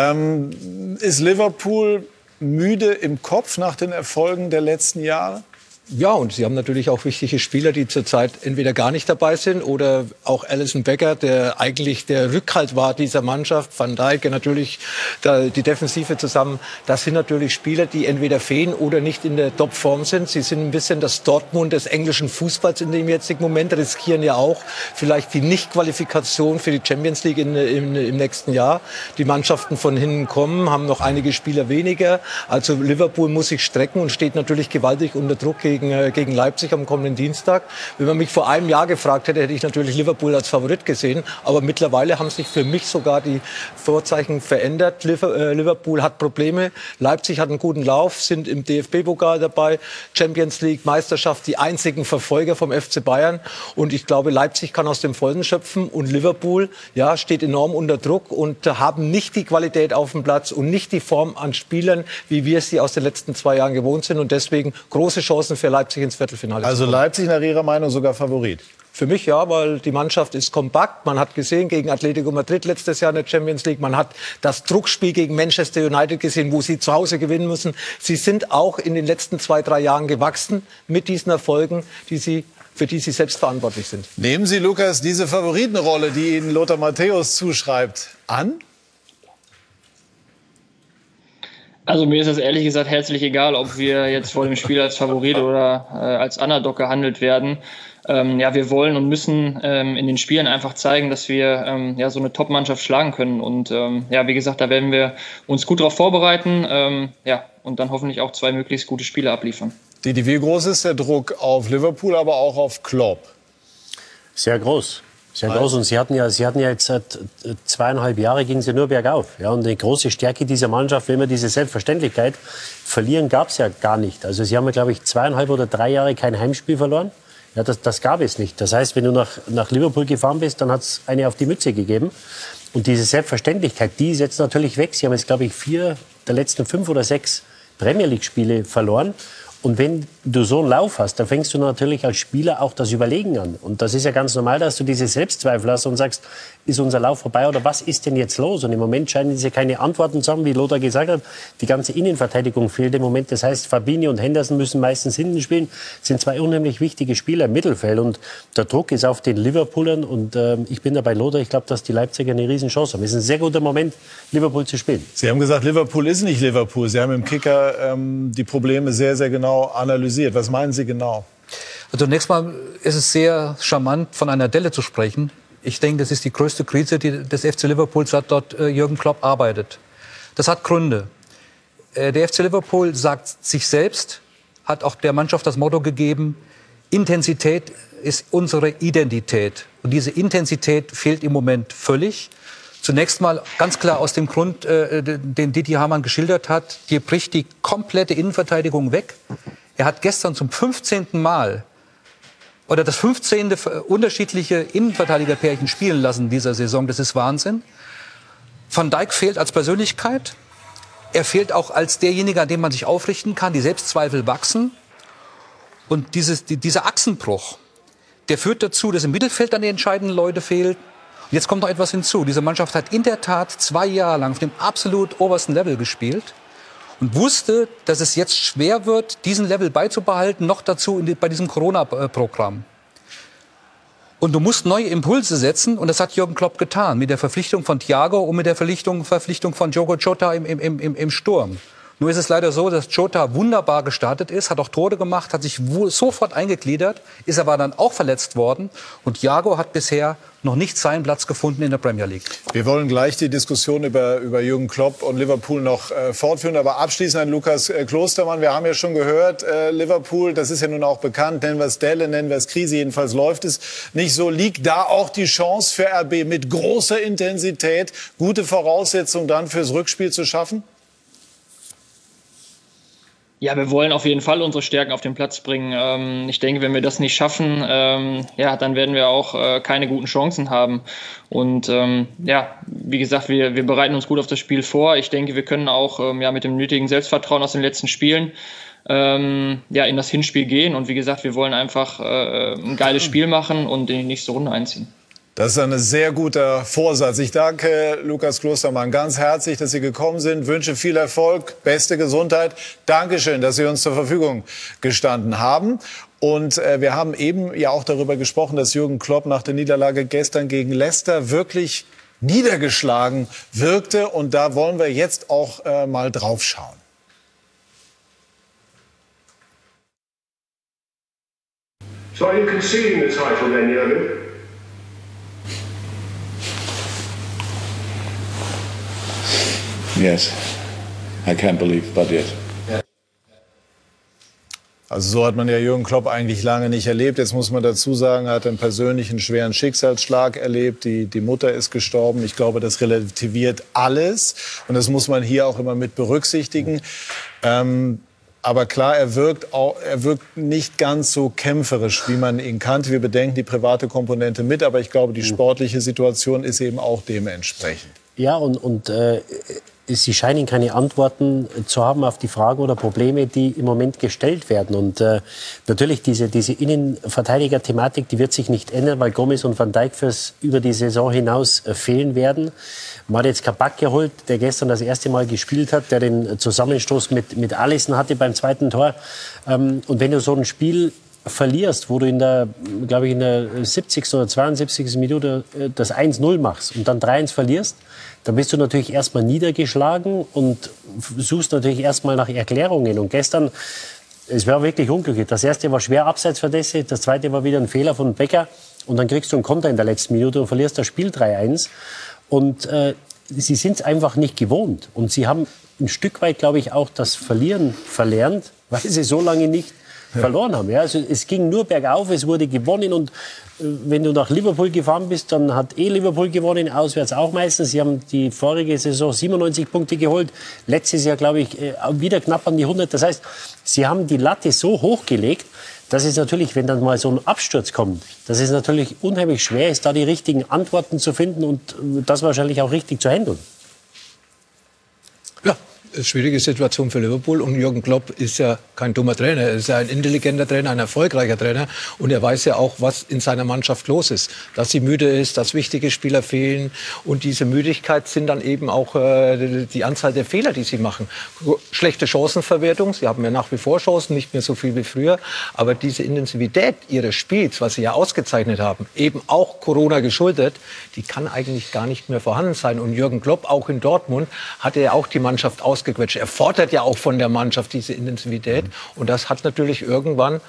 Ist Liverpool müde im Kopf nach den Erfolgen der letzten Jahre? Ja, und sie haben natürlich auch wichtige Spieler, die zurzeit entweder gar nicht dabei sind oder auch Alisson Becker, der eigentlich der Rückhalt war dieser Mannschaft. Van Dijk natürlich die Defensive zusammen. Das sind natürlich Spieler, die entweder fehlen oder nicht in der Topform sind. Sie sind ein bisschen das Dortmund des englischen Fußballs in dem jetzigen Moment, riskieren ja auch vielleicht die Nicht-Qualifikation für die Champions League im nächsten Jahr. Die Mannschaften von hinten kommen, haben noch einige Spieler weniger. Also Liverpool muss sich strecken und steht natürlich gewaltig unter Druck gegen Leipzig am kommenden Dienstag. Wenn man mich vor einem Jahr gefragt hätte, hätte ich natürlich Liverpool als Favorit gesehen. Aber mittlerweile haben sich für mich sogar die Vorzeichen verändert. Liverpool hat Probleme. Leipzig hat einen guten Lauf, sind im DFB-Pokal dabei. Champions League, Meisterschaft, die einzigen Verfolger vom FC Bayern. Und ich glaube, Leipzig kann aus dem Vollen schöpfen. Und Liverpool, ja, steht enorm unter Druck und haben nicht die Qualität auf dem Platz und nicht die Form an Spielern, wie wir sie aus den letzten 2 Jahren gewohnt sind. Und deswegen große Chancen für Leipzig ins Viertelfinale. Also Leipzig nach Ihrer Meinung sogar Favorit? Für mich ja, weil die Mannschaft ist kompakt. Man hat gesehen gegen Atletico Madrid letztes Jahr in der Champions League. Man hat das Druckspiel gegen Manchester United gesehen, wo sie zu Hause gewinnen müssen. Sie sind auch in den letzten 2, 3 Jahren gewachsen mit diesen Erfolgen, für die sie selbst verantwortlich sind. Nehmen Sie, Lukas, diese Favoritenrolle, die Ihnen Lothar Matthäus zuschreibt, an? Also mir ist es ehrlich gesagt herzlich egal, ob wir jetzt vor dem Spiel als Favorit oder als Underdog gehandelt werden. Ja, wir wollen und müssen in den Spielen einfach zeigen, dass wir ja, so eine Top-Mannschaft schlagen können. Und ja, wie gesagt, da werden wir uns gut darauf vorbereiten, ja, und dann hoffentlich auch 2 möglichst gute Spiele abliefern. Didi, wie groß ist der Druck auf Liverpool, aber auch auf Klopp? Sehr groß. Sehr groß. Und sie hatten ja jetzt seit 2,5 Jahren ging sie nur bergauf. Ja, und die große Stärke dieser Mannschaft, wenn wir diese Selbstverständlichkeit verlieren, gab es ja gar nicht. Also sie haben, glaube ich, 2,5 oder 3 Jahre kein Heimspiel verloren. Ja, das gab es nicht. Das heißt, wenn du nach Liverpool gefahren bist, dann hat es eine auf die Mütze gegeben. Und diese Selbstverständlichkeit, die ist jetzt natürlich weg. Sie haben jetzt, glaube ich, 4 der letzten 5 oder 6 Premier League-Spiele verloren. Und wenn du so einen Lauf hast, dann fängst du natürlich als Spieler auch das Überlegen an. Und das ist ja ganz normal, dass du diese Selbstzweifel hast und sagst, ist unser Lauf vorbei oder was ist denn jetzt los? Und im Moment scheinen sie keine Antworten zu haben, wie Lothar gesagt hat. Die ganze Innenverteidigung fehlt im Moment. Das heißt, Fabinho und Henderson müssen meistens hinten spielen. Das sind 2 unheimlich wichtige Spieler im Mittelfeld. Und der Druck ist auf den Liverpoolern. Und ich bin da bei Lothar. Ich glaube, dass die Leipziger eine Riesenchance haben. Es ist ein sehr guter Moment, Liverpool zu spielen. Sie haben gesagt, Liverpool ist nicht Liverpool. Sie haben im Kicker die Probleme sehr, sehr genau analysiert. Was meinen Sie genau? Also zunächst mal ist es sehr charmant, von einer Delle zu sprechen. Ich denke, das ist die größte Krise des FC Liverpool, seit dort Jürgen Klopp arbeitet. Das hat Gründe. Der FC Liverpool sagt sich selbst, hat auch der Mannschaft das Motto gegeben, Intensität ist unsere Identität. Und diese Intensität fehlt im Moment völlig. Zunächst mal ganz klar aus dem Grund, den Didi Hamann geschildert hat, hier bricht die komplette Innenverteidigung weg. Er hat gestern zum 15. Mal oder das 15. unterschiedliche Innenverteidigerpärchen spielen lassen in dieser Saison. Das ist Wahnsinn. Van Dijk fehlt als Persönlichkeit. Er fehlt auch als derjenige, an dem man sich aufrichten kann. Die Selbstzweifel wachsen. Und dieser Achsenbruch, der führt dazu, dass im Mittelfeld dann die entscheidenden Leute fehlen. Und jetzt kommt noch etwas hinzu. Diese Mannschaft hat in der Tat 2 Jahre lang auf dem absolut obersten Level gespielt und wusste, dass es jetzt schwer wird, diesen Level beizubehalten, noch dazu bei diesem Corona-Programm. Und du musst neue Impulse setzen, und das hat Jürgen Klopp getan, mit der Verpflichtung von Thiago und mit der Verpflichtung von Diogo Jota im Sturm. Nur ist es leider so, dass Jota wunderbar gestartet ist, hat auch Tore gemacht, hat sich sofort eingegliedert, ist aber dann auch verletzt worden. Und Thiago hat bisher noch nicht seinen Platz gefunden in der Premier League. Wir wollen gleich die Diskussion über Jürgen Klopp und Liverpool noch fortführen. Aber abschließend an Lukas Klostermann. Wir haben ja schon gehört, Liverpool, das ist ja nun auch bekannt, nennen wir es Delle, nennen wir es Krise. Jedenfalls läuft es nicht so. Liegt da auch die Chance für RB mit großer Intensität, gute Voraussetzungen dann fürs Rückspiel zu schaffen? Ja, wir wollen auf jeden Fall unsere Stärken auf den Platz bringen. Ich denke, wenn wir das nicht schaffen, ja, dann werden wir auch keine guten Chancen haben. Und ja, wie gesagt, wir bereiten uns gut auf das Spiel vor. Ich denke, wir können auch ja, mit dem nötigen Selbstvertrauen aus den letzten Spielen ja, in das Hinspiel gehen. Und wie gesagt, wir wollen einfach ein geiles Spiel machen und in die nächste Runde einziehen. Das ist ein sehr guter Vorsatz. Ich danke Lukas Klostermann ganz herzlich, dass Sie gekommen sind. Wünsche viel Erfolg, beste Gesundheit. Dankeschön, dass Sie uns zur Verfügung gestanden haben. Und wir haben eben ja auch darüber gesprochen, dass Jürgen Klopp nach der Niederlage gestern gegen Leicester wirklich niedergeschlagen wirkte. Und da wollen wir jetzt auch mal drauf schauen. So are you conceding the title then, Jürgen? Yes, I can't believe, but yes. Also so hat man ja Jürgen Klopp eigentlich lange nicht erlebt. Jetzt muss man dazu sagen, er hat einen persönlichen schweren Schicksalsschlag erlebt. Die Mutter ist gestorben. Ich glaube, das relativiert alles. Und das muss man hier auch immer mit berücksichtigen. Aber klar, er wirkt nicht ganz so kämpferisch, wie man ihn kannte. Wir bedenken die private Komponente mit. Aber ich glaube, die sportliche Situation ist eben auch dementsprechend. Ja, und Sie scheinen keine Antworten zu haben auf die Fragen oder Probleme, die im Moment gestellt werden. Und natürlich diese Innenverteidiger-Thematik, die wird sich nicht ändern, weil Gomez und Van Dijk über die Saison hinaus fehlen werden. Man hat jetzt Kabak geholt, der gestern das erste Mal gespielt hat, der den Zusammenstoß mit Alisson hatte beim zweiten Tor. Und wenn du so ein Spiel verlierst, wo du in der 70. oder 72. Minute das 1-0 machst und dann 3-1 verlierst, dann bist du natürlich erstmal niedergeschlagen und suchst natürlich erstmal nach Erklärungen. Und gestern, es war wirklich unglücklich. Das erste war schwer Abseitsverdächtig, das zweite war wieder ein Fehler von Becker und dann kriegst du einen Konter in der letzten Minute und verlierst das Spiel 3-1. Und sie sind es einfach nicht gewohnt. Und sie haben ein Stück weit, glaube ich, auch das Verlieren verlernt, weil sie so lange nicht verloren haben. Ja, also es ging nur bergauf, es wurde gewonnen und wenn du nach Liverpool gefahren bist, dann hat Liverpool gewonnen, auswärts auch meistens. Sie haben die vorige Saison 97 Punkte geholt, letztes Jahr, glaube ich, wieder knapp an die 100. Das heißt, sie haben die Latte so hochgelegt, dass es natürlich, wenn dann mal so ein Absturz kommt, dass es natürlich unheimlich schwer ist, da die richtigen Antworten zu finden und das wahrscheinlich auch richtig zu handeln. Ja, schwierige Situation für Liverpool und Jürgen Klopp ist ja kein dummer Trainer, er ist ja ein intelligenter Trainer, ein erfolgreicher Trainer und er weiß ja auch, was in seiner Mannschaft los ist, dass sie müde ist, dass wichtige Spieler fehlen und diese Müdigkeit sind dann eben auch die Anzahl der Fehler, die sie machen. Schlechte Chancenverwertung, sie haben ja nach wie vor Chancen, nicht mehr so viel wie früher, aber diese Intensivität ihres Spiels, was sie ja ausgezeichnet haben, eben auch Corona geschuldet, die kann eigentlich gar nicht mehr vorhanden sein und Jürgen Klopp auch in Dortmund hat ja auch die Mannschaft ausgequetscht. Er fordert ja auch von der Mannschaft diese Intensivität. Und das hat natürlich irgendwann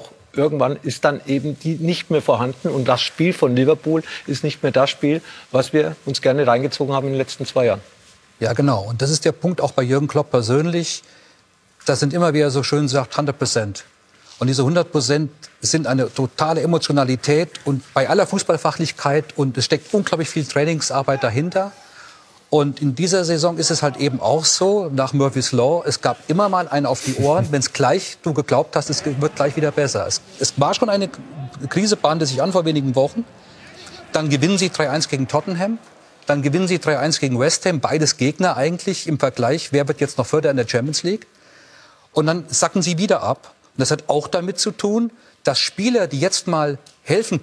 ist dann eben die nicht mehr vorhanden. Und das Spiel von Liverpool ist nicht mehr das Spiel, was wir uns gerne reingezogen haben in den letzten 2 Jahren. Ja, genau. Und das ist der Punkt auch bei Jürgen Klopp persönlich. Das sind immer, wie er so schön sagt, 100%. Und diese 100% sind eine totale Emotionalität und bei aller Fußballfachlichkeit. Und es steckt unglaublich viel Trainingsarbeit dahinter. Und in dieser Saison ist es halt eben auch so, nach Murphy's Law, es gab immer mal einen auf die Ohren, wenn es gleich du geglaubt hast, es wird gleich wieder besser. Es war schon eine Krise, bahnte sich an vor wenigen Wochen. Dann gewinnen sie 3-1 gegen Tottenham. Dann gewinnen sie 3-1 gegen West Ham. Beides Gegner eigentlich im Vergleich. Wer wird jetzt noch Vierter in der Champions League? Und dann sacken sie wieder ab. Und das hat auch damit zu tun, dass Spieler, die jetzt mal helfen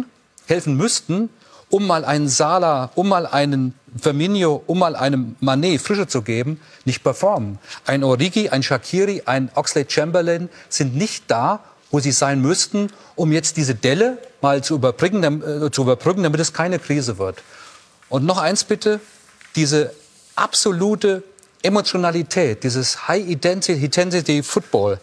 müssten, um mal einen Salah, um mal einen Firmino, um mal einem Mané Frische zu geben, nicht performen. Ein Origi, ein Shaqiri, ein Oxlade-Chamberlain sind nicht da, wo sie sein müssten, um jetzt diese Delle mal zu überbrücken, damit es keine Krise wird. Und noch eins bitte, diese absolute Emotionalität, dieses High-Intensity-Football,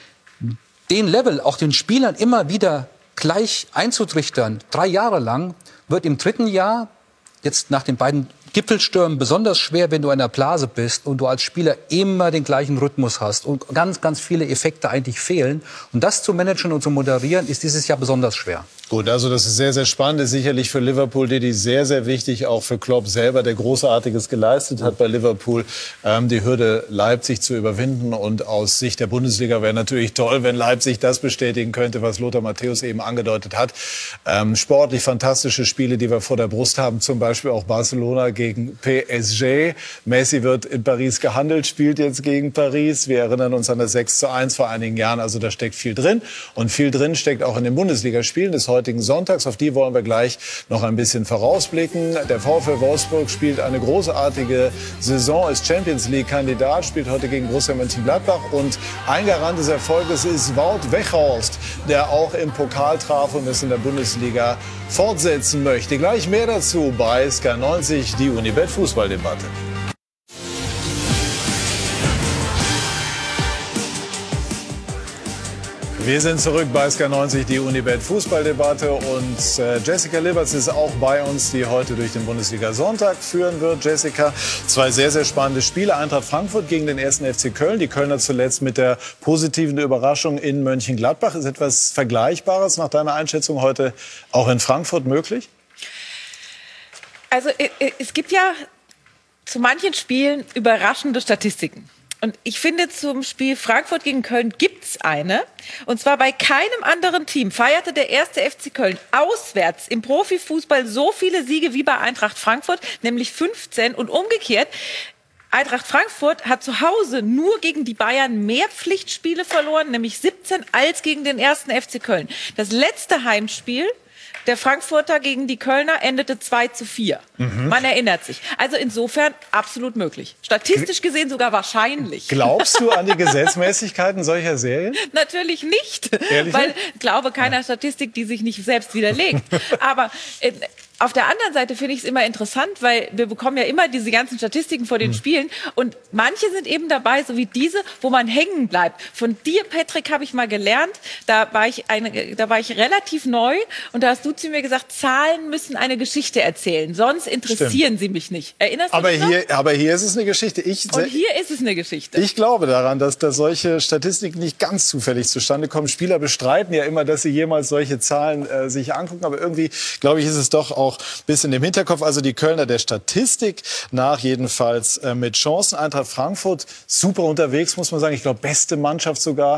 den Level auch den Spielern immer wieder gleich einzutrichtern, 3 Jahre lang, wird im 3. Jahr, jetzt nach den beiden Gipfelstürmen, besonders schwer, wenn du in der Blase bist und du als Spieler immer den gleichen Rhythmus hast und ganz, ganz viele Effekte eigentlich fehlen. Und das zu managen und zu moderieren, ist dieses Jahr besonders schwer. Gut, also das ist sehr, sehr spannend. Ist sicherlich für Liverpool, die sehr, sehr wichtig, auch für Klopp selber, der Großartiges geleistet hat bei Liverpool, die Hürde Leipzig zu überwinden. Und aus Sicht der Bundesliga wäre natürlich toll, wenn Leipzig das bestätigen könnte, was Lothar Matthäus eben angedeutet hat. Sportlich fantastische Spiele, die wir vor der Brust haben, zum Beispiel auch Barcelona gegen PSG. Messi wird in Paris gehandelt, spielt jetzt gegen Paris. Wir erinnern uns an das 6:1 vor einigen Jahren. Also da steckt viel drin. Und viel drin steckt auch in den Bundesligaspielen. Das heutigen Sonntags. Auf die wollen wir gleich noch ein bisschen vorausblicken. Der VfL Wolfsburg spielt eine großartige Saison, ist Champions-League-Kandidat, spielt heute gegen Borussia Mönchengladbach. Und ein Garant des Erfolges ist Wout Weghorst, der auch im Pokal traf und es in der Bundesliga fortsetzen möchte. Gleich mehr dazu bei Sky90, die Unibet Fußballdebatte. Wir sind zurück bei Sky90, die Unibet Fußballdebatte, und Jessica Liberts ist auch bei uns, die heute durch den Bundesliga-Sonntag führen wird. Jessica, zwei sehr, sehr spannende Spiele. Eintracht Frankfurt gegen den 1. FC Köln. Die Kölner zuletzt mit der positiven Überraschung in Mönchengladbach. Ist etwas Vergleichbares nach deiner Einschätzung heute auch in Frankfurt möglich? Also es gibt ja zu manchen Spielen überraschende Statistiken. Und ich finde, zum Spiel Frankfurt gegen Köln gibt's eine. Und zwar bei keinem anderen Team feierte der 1. FC Köln auswärts im Profifußball so viele Siege wie bei Eintracht Frankfurt, nämlich 15. Und umgekehrt, Eintracht Frankfurt hat zu Hause nur gegen die Bayern mehr Pflichtspiele verloren, nämlich 17, als gegen den 1. FC Köln. Das letzte Heimspiel der Frankfurter gegen die Kölner endete 2:4. Man erinnert sich. Also insofern absolut möglich. Statistisch gesehen sogar wahrscheinlich. Glaubst du an die Gesetzmäßigkeiten solcher Serien? Natürlich nicht. Ehrlich? Weil ich glaube keiner Statistik, die sich nicht selbst widerlegt. Aber auf der anderen Seite finde ich es immer interessant, weil wir bekommen ja immer diese ganzen Statistiken vor den Spielen und manche sind eben dabei, so wie diese, wo man hängen bleibt. Von dir, Patrick, habe ich mal gelernt, da war ich relativ neu und da hast du zu mir gesagt, Zahlen müssen eine Geschichte erzählen, sonst interessieren sie mich nicht. Erinnerst du dich noch? Aber hier ist es eine Geschichte. Und hier ist es eine Geschichte. Ich glaube daran, dass solche Statistiken nicht ganz zufällig zustande kommen. Spieler bestreiten ja immer, dass sie jemals solche Zahlen sich angucken, aber irgendwie, glaube ich, ist es doch auch ein bisschen im Hinterkopf. Also die Kölner der Statistik nach jedenfalls mit Chancen. Eintracht Frankfurt super unterwegs, muss man sagen. Ich glaube, beste Mannschaft sogar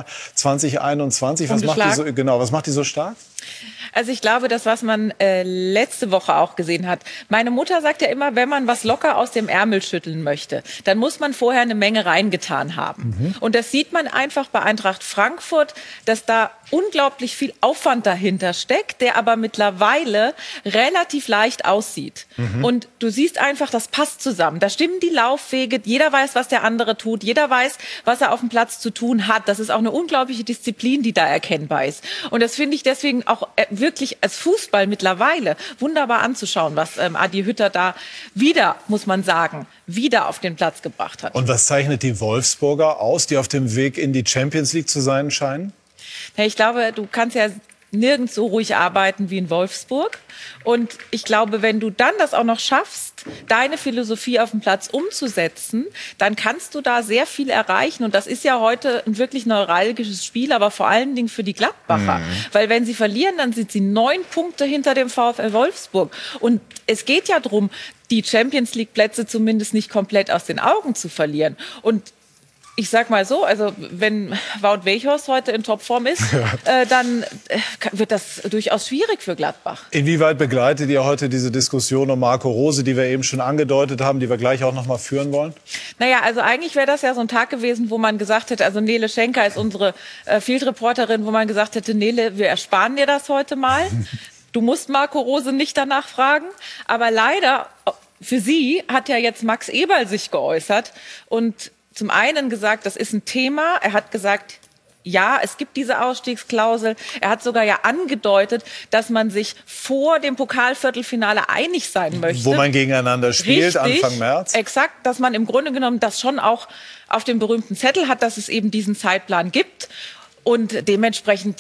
2021. Was macht die so stark? Also ich glaube, das, was man letzte Woche auch gesehen hat. Meine Mutter sagt ja immer, wenn man was locker aus dem Ärmel schütteln möchte, dann muss man vorher eine Menge reingetan haben. Und das sieht man einfach bei Eintracht Frankfurt, dass da unglaublich viel Aufwand dahinter steckt, der aber mittlerweile relativ leicht aussieht. Und du siehst einfach, das passt zusammen. Da stimmen die Laufwege, jeder weiß, was der andere tut, jeder weiß, was er auf dem Platz zu tun hat. Das ist auch eine unglaubliche Disziplin, die da erkennbar ist. Und das finde ich deswegen auch wirklich als Fußball mittlerweile wunderbar anzuschauen, was Adi Hütter da wieder, muss man sagen, wieder auf den Platz gebracht hat. Und was zeichnet die Wolfsburger aus, die auf dem Weg in die Champions League zu sein scheinen? Ja, ich glaube, du kannst ja nirgends so ruhig arbeiten wie in Wolfsburg. Und ich glaube, wenn du dann das auch noch schaffst, deine Philosophie auf dem Platz umzusetzen, dann kannst du da sehr viel erreichen. Und das ist ja heute ein wirklich neuralgisches Spiel, aber vor allen Dingen für die Gladbacher. Weil wenn sie verlieren, dann sind sie 9 Punkte hinter dem VfL Wolfsburg. Und es geht ja darum, die Champions-League-Plätze zumindest nicht komplett aus den Augen zu verlieren. Und ich sag mal so, also wenn Wout Weghorst heute in Topform ist, dann wird das durchaus schwierig für Gladbach. Inwieweit begleitet ihr heute diese Diskussion um Marco Rose, die wir eben schon angedeutet haben, die wir gleich auch noch mal führen wollen? Naja, also eigentlich wäre das ja so ein Tag gewesen, wo man gesagt hätte, also Nele Schenker ist unsere Field-Reporterin, wo man gesagt hätte, Nele, wir ersparen dir das heute mal. Du musst Marco Rose nicht danach fragen. Aber leider, für sie hat ja jetzt Max Eberl sich geäußert und zum einen gesagt, das ist ein Thema. Er hat gesagt, ja, es gibt diese Ausstiegsklausel. Er hat sogar ja angedeutet, dass man sich vor dem Pokalviertelfinale einig sein möchte. Wo man gegeneinander spielt, richtig, Anfang März. Exakt, dass man im Grunde genommen das schon auch auf dem berühmten Zettel hat, dass es eben diesen Zeitplan gibt. Und dementsprechend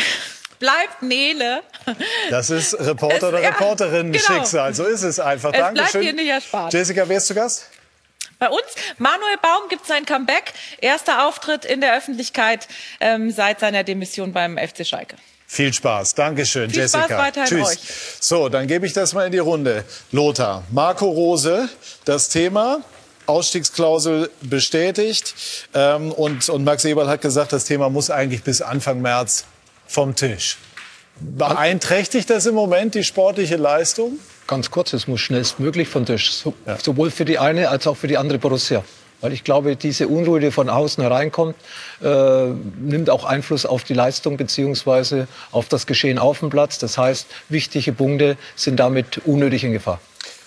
bleibt Nele. Das ist Reporter- oder Reporterinnen-Schicksal. So ist es einfach. Es Dankeschön. bleibt hier nicht erspart. Jessica, wer ist zu Gast? Bei uns, Manuel Baum gibt sein Comeback. Erster Auftritt in der Öffentlichkeit seit seiner Demission beim FC Schalke. Viel Spaß. Dankeschön, Viel Jessica. Spaß weiterhin Tschüss. euch. So, dann gebe ich das mal in die Runde. Lothar, Marco Rose, das Thema. Ausstiegsklausel bestätigt. Und Max Eberl hat gesagt, das Thema muss eigentlich bis Anfang März vom Tisch. Beeinträchtigt das im Moment die sportliche Leistung? Ganz kurz, es muss schnellstmöglich vom Tisch. Sowohl für die eine als auch für die andere Borussia. Weil ich glaube, diese Unruhe, die von außen hereinkommt, nimmt auch Einfluss auf die Leistung bzw. auf das Geschehen auf dem Platz. Das heißt, wichtige Punkte sind damit unnötig in Gefahr.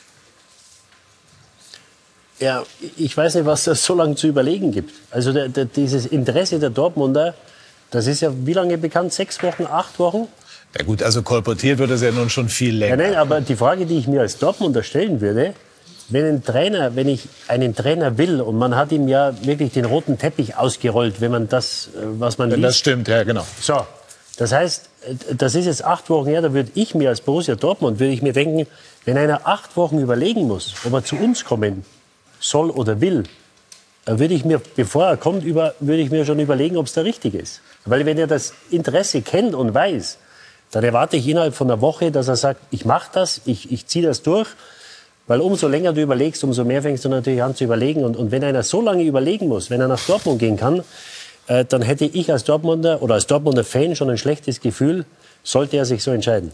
Ja, ich weiß nicht, was das so lange zu überlegen gibt. Also dieses Interesse der Dortmunder, das ist ja wie lange bekannt? 6 Wochen, 8 Wochen? Ja gut, also kolportiert wird es ja nun schon viel länger. Ja, nein, aber die Frage, die ich mir als Dortmunder stellen würde, wenn ich einen Trainer will und man hat ihm ja wirklich den roten Teppich ausgerollt, wenn man das, was man liest. Das stimmt, ja genau. So, das heißt, das ist jetzt 8 Wochen her, da würde ich mir als Borussia Dortmund, würde ich mir denken, wenn einer 8 Wochen überlegen muss, ob er zu uns kommen soll oder will, dann würde ich mir, bevor er kommt, würde ich mir schon überlegen, ob es der Richtige ist. Weil wenn er das Interesse kennt und weiß, dann erwarte ich innerhalb von einer Woche, dass er sagt, ich mache das, ich ziehe das durch. Weil umso länger du überlegst, umso mehr fängst du natürlich an zu überlegen. Und wenn einer so lange überlegen muss, wenn er nach Dortmund gehen kann, dann hätte ich als Dortmunder oder als Dortmunder Fan schon ein schlechtes Gefühl, sollte er sich so entscheiden.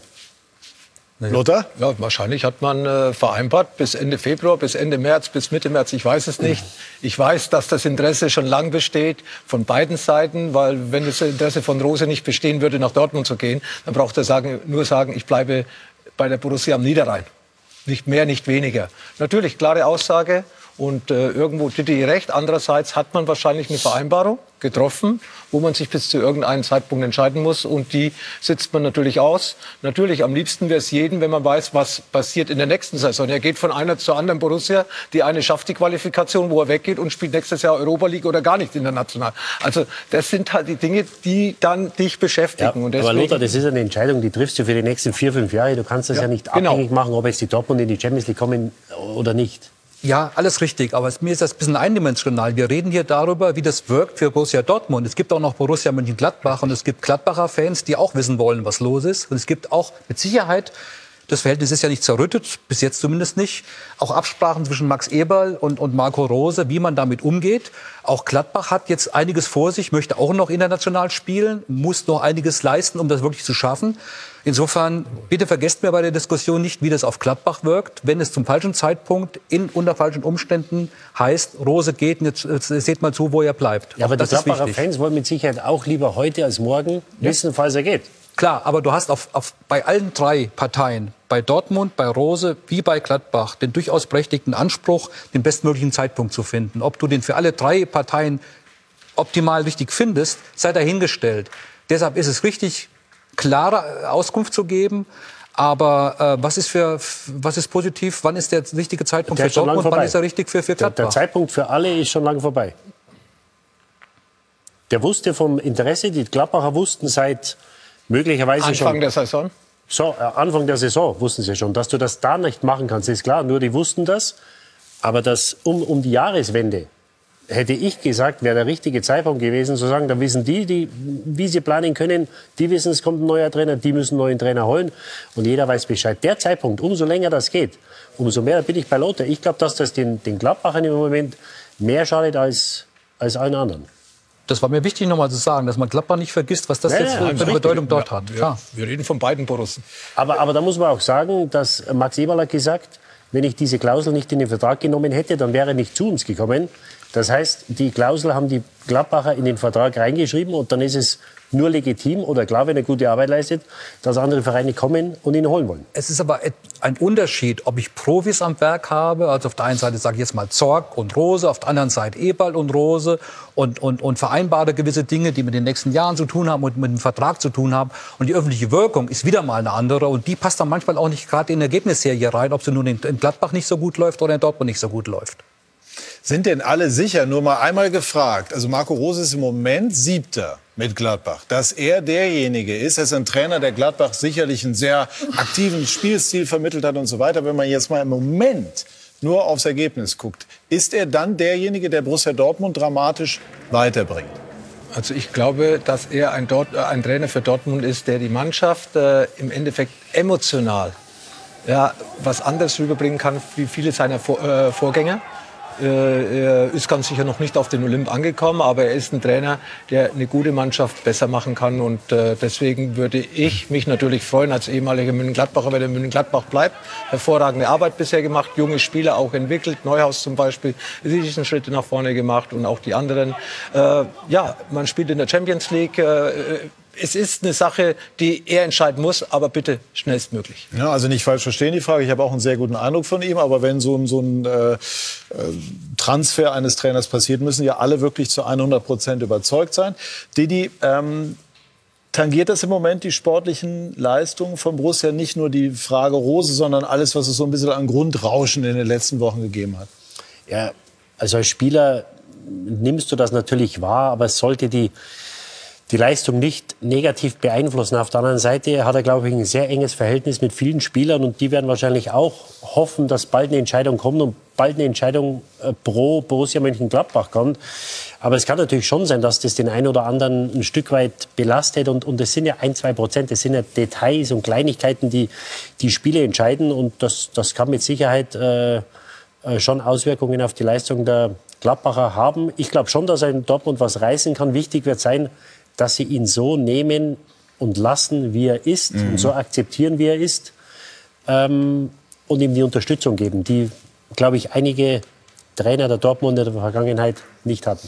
Lothar? Ja, wahrscheinlich hat man vereinbart, bis Ende Februar, bis Ende März, bis Mitte März, ich weiß es nicht. Ich weiß, dass das Interesse schon lang besteht, von beiden Seiten, weil wenn das Interesse von Rose nicht bestehen würde, nach Dortmund zu gehen, dann braucht er nur sagen, ich bleibe bei der Borussia am Niederrhein. Nicht mehr, nicht weniger. Natürlich, klare Aussage und irgendwo Titi recht. Andererseits hat man wahrscheinlich eine Vereinbarung getroffen, wo man sich bis zu irgendeinem Zeitpunkt entscheiden muss. Und die sitzt man natürlich aus. Natürlich, am liebsten wäre es jedem, wenn man weiß, was passiert in der nächsten Saison. Er geht von einer zur anderen Borussia. Die eine schafft die Qualifikation, wo er weggeht und spielt nächstes Jahr Europa League oder gar nicht international. Also das sind halt die Dinge, die dann dich beschäftigen. Ja, und deswegen, aber Lothar, das ist eine Entscheidung, die triffst du für die nächsten 4, 5 Jahre. Du kannst das ja nicht abhängig machen, ob jetzt die Dortmund in die Champions League kommen oder nicht. Ja, alles richtig, aber mir ist das ein bisschen eindimensional. Wir reden hier darüber, wie das wirkt für Borussia Dortmund. Es gibt auch noch Borussia Mönchengladbach und es gibt Gladbacher Fans, die auch wissen wollen, was los ist. Und es gibt auch mit Sicherheit, das Verhältnis ist ja nicht zerrüttet, bis jetzt zumindest nicht, auch Absprachen zwischen Max Eberl und Marco Rose, wie man damit umgeht. Auch Gladbach hat jetzt einiges vor sich, möchte auch noch international spielen, muss noch einiges leisten, um das wirklich zu schaffen. Insofern, bitte vergesst mir bei der Diskussion nicht, wie das auf Gladbach wirkt, wenn es zum falschen Zeitpunkt unter falschen Umständen heißt, Rose geht, jetzt seht mal zu, wo er bleibt. Ja, aber die Gladbacher Fans wollen mit Sicherheit auch lieber heute als morgen wissen, falls er geht. Klar, aber du hast bei allen 3 Parteien, bei Dortmund, bei Rose wie bei Gladbach, den durchaus berechtigten Anspruch, den bestmöglichen Zeitpunkt zu finden. Ob du den für alle 3 Parteien optimal richtig findest, sei dahingestellt. Deshalb ist es richtig, klare Auskunft zu geben. Aber was ist positiv? Wann ist der richtige Zeitpunkt für Dortmund? Wann ist er richtig für Gladbach? Der Zeitpunkt für alle ist schon lange vorbei. Der wusste vom Interesse, die Gladbacher wussten seit möglicherweise Anfang der Saison? So, Anfang der Saison wussten sie schon. Dass du das da nicht machen kannst, ist klar. Nur die wussten das. Aber das um die Jahreswende, hätte ich gesagt, wäre der richtige Zeitpunkt gewesen, zu sagen, dann wissen die, wie sie planen können, die wissen, es kommt ein neuer Trainer, die müssen einen neuen Trainer holen. Und jeder weiß Bescheid. Der Zeitpunkt, umso länger das geht, umso mehr bin ich bei Lothar. Ich glaube, dass das den Gladbachern im Moment mehr schadet als allen anderen. Das war mir wichtig, nochmal zu sagen, dass man Gladbach nicht vergisst, was das jetzt für eine Bedeutung dort hat. Wir reden von beiden Borussen. Aber da muss man auch sagen, dass Max Eberl hat gesagt, wenn ich diese Klausel nicht in den Vertrag genommen hätte, dann wäre er nicht zu uns gekommen. Das heißt, die Klausel haben die Gladbacher in den Vertrag reingeschrieben und dann ist es nur legitim oder klar, wenn er gute Arbeit leistet, dass andere Vereine kommen und ihn holen wollen. Es ist aber ein Unterschied, ob ich Profis am Werk habe, also auf der einen Seite sage ich jetzt mal Zorc und Rose, auf der anderen Seite Eberl und Rose und vereinbare gewisse Dinge, die mit den nächsten Jahren zu tun haben und mit dem Vertrag zu tun haben. Und die öffentliche Wirkung ist wieder mal eine andere und die passt dann manchmal auch nicht gerade in die Ergebnisserie rein, ob sie nun in Gladbach nicht so gut läuft oder in Dortmund nicht so gut läuft. Sind denn alle sicher, nur mal einmal gefragt, also Marco Rose ist im Moment 7. mit Gladbach, dass er derjenige ist, er ist ein Trainer, der Gladbach sicherlich einen sehr aktiven Spielstil vermittelt hat und so weiter. Wenn man jetzt mal im Moment nur aufs Ergebnis guckt, ist er dann derjenige, der Borussia Dortmund dramatisch weiterbringt? Also ich glaube, dass er ein Trainer für Dortmund ist, der die Mannschaft im Endeffekt emotional was anderes rüberbringen kann wie viele seiner Vorgänger. Er ist ganz sicher noch nicht auf den Olymp angekommen, aber er ist ein Trainer, der eine gute Mannschaft besser machen kann. Und deswegen würde ich mich natürlich freuen als ehemaliger Mönchengladbacher, wenn er in Mönchengladbach bleibt. Hervorragende Arbeit bisher gemacht, junge Spieler auch entwickelt. Neuhaus zum Beispiel, riesigen Schritte nach vorne gemacht und auch die anderen. Ja, man spielt in der Champions League. Es ist eine Sache, die er entscheiden muss, aber bitte schnellstmöglich. Ja, also nicht falsch verstehen die Frage. Ich habe auch einen sehr guten Eindruck von ihm. Aber wenn so ein Transfer eines Trainers passiert, müssen ja alle wirklich zu 100% überzeugt sein. Didi, tangiert das im Moment die sportlichen Leistungen von Borussia? Nicht nur die Frage Rose, sondern alles, was es so ein bisschen an Grundrauschen in den letzten Wochen gegeben hat? Ja, also als Spieler nimmst du das natürlich wahr, aber es sollte die Leistung nicht negativ beeinflussen. Auf der anderen Seite hat er, glaube ich, ein sehr enges Verhältnis mit vielen Spielern und die werden wahrscheinlich auch hoffen, dass bald eine Entscheidung kommt und bald eine Entscheidung pro Borussia Mönchengladbach kommt. Aber es kann natürlich schon sein, dass das den einen oder anderen ein Stück weit belastet und das sind ja 1-2%, das sind ja Details und Kleinigkeiten, die Spiele entscheiden und das kann mit Sicherheit schon Auswirkungen auf die Leistung der Gladbacher haben. Ich glaube schon, dass er in Dortmund was reißen kann. Wichtig wird sein, dass sie ihn so nehmen und lassen, wie er ist und so akzeptieren, wie er ist und ihm die Unterstützung geben, die, glaube ich, einige Trainer der Dortmund in der Vergangenheit nicht hatten.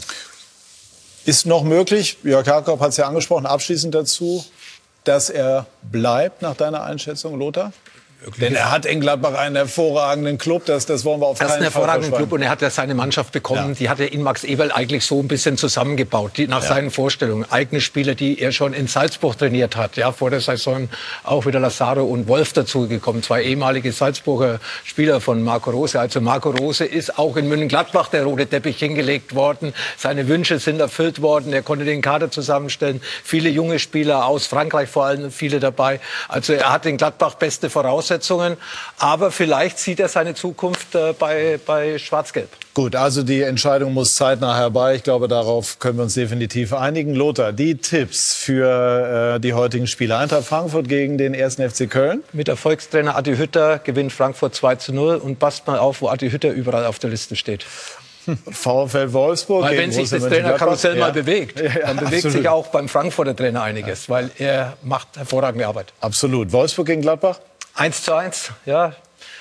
Ist noch möglich, Jörg Jakob hat es ja angesprochen, abschließend dazu, dass er bleibt, nach deiner Einschätzung, Lothar? Denn er hat in Gladbach einen hervorragenden Club, das wollen wir auf keinen Fall verschweigen. Das ist ein hervorragender Club und er hat ja seine Mannschaft bekommen. Ja. Die hat er in Max Eberl eigentlich so ein bisschen zusammengebaut, nach seinen Vorstellungen. Eigene Spieler, die er schon in Salzburg trainiert hat. Ja, vor der Saison auch wieder Lazaro und Wolf dazugekommen. 2 ehemalige Salzburger Spieler von Marco Rose. Also Marco Rose ist auch in Mönchengladbach der rote Teppich hingelegt worden. Seine Wünsche sind erfüllt worden. Er konnte den Kader zusammenstellen. Viele junge Spieler aus Frankreich vor allem, viele dabei. Also er hat in Gladbach beste Voraussetzungen. Aber vielleicht sieht er seine Zukunft bei Schwarz-Gelb. Gut, also die Entscheidung muss zeitnah herbei. Ich glaube, darauf können wir uns definitiv einigen. Lothar, die Tipps für die heutigen Spiele. Eintracht Frankfurt gegen den 1. FC Köln. Mit Erfolgstrainer Adi Hütter gewinnt Frankfurt 2:0. Und passt mal auf, wo Adi Hütter überall auf der Liste steht. VfL Wolfsburg. Weil wenn sich das Trainerkarussell mal bewegt, dann bewegt sich auch beim Frankfurter Trainer einiges. Weil er macht hervorragende Arbeit. Absolut. Wolfsburg gegen Gladbach? 1:1, ja.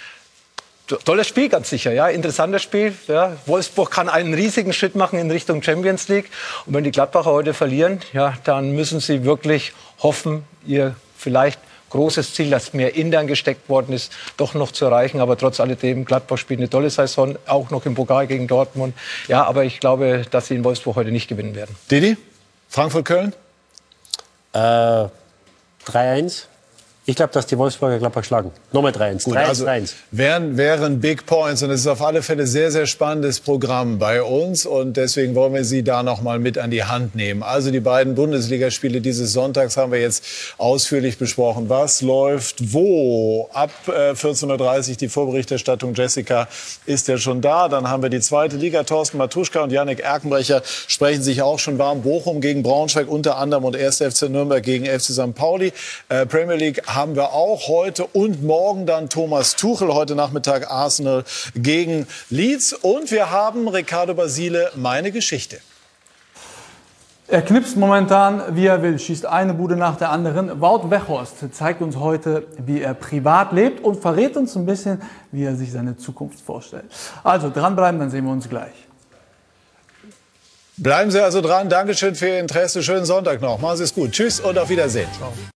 Tolles Spiel, ganz sicher, ja. Interessantes Spiel. Ja. Wolfsburg kann einen riesigen Schritt machen in Richtung Champions League. Und wenn die Gladbacher heute verlieren, ja, dann müssen sie wirklich hoffen, ihr vielleicht großes Ziel, das mehr intern gesteckt worden ist, doch noch zu erreichen. Aber trotz alledem, Gladbach spielt eine tolle Saison, auch noch im Pokal gegen Dortmund. Ja, aber ich glaube, dass sie in Wolfsburg heute nicht gewinnen werden. Didi, Frankfurt-Köln? 3:1. Ich glaube, dass die Wolfsburger Gladbach schlagen. Nochmal 3:1. 3:1. Also wären Big Points. Und es ist auf alle Fälle sehr, sehr spannendes Programm bei uns. Und deswegen wollen wir Sie da noch mal mit an die Hand nehmen. Also die beiden Bundesligaspiele dieses Sonntags haben wir jetzt ausführlich besprochen. Was läuft wo? Ab 14:30 Uhr die Vorberichterstattung. Jessica ist ja schon da. Dann haben wir die zweite Liga. Thorsten Matuschka und Yannick Erkenbrecher sprechen sich auch schon warm. Bochum gegen Braunschweig unter anderem und 1. FC Nürnberg gegen FC St. Pauli. Premier League haben wir auch heute und morgen dann Thomas Tuchel. Heute Nachmittag Arsenal gegen Leeds. Und wir haben Ricardo Basile, meine Geschichte. Er knipst momentan, wie er will, schießt eine Bude nach der anderen. Wout Weghorst zeigt uns heute, wie er privat lebt und verrät uns ein bisschen, wie er sich seine Zukunft vorstellt. Also dranbleiben, dann sehen wir uns gleich. Bleiben Sie also dran. Dankeschön für Ihr Interesse. Schönen Sonntag noch. Machen Sie es gut. Tschüss und auf Wiedersehen. Ciao.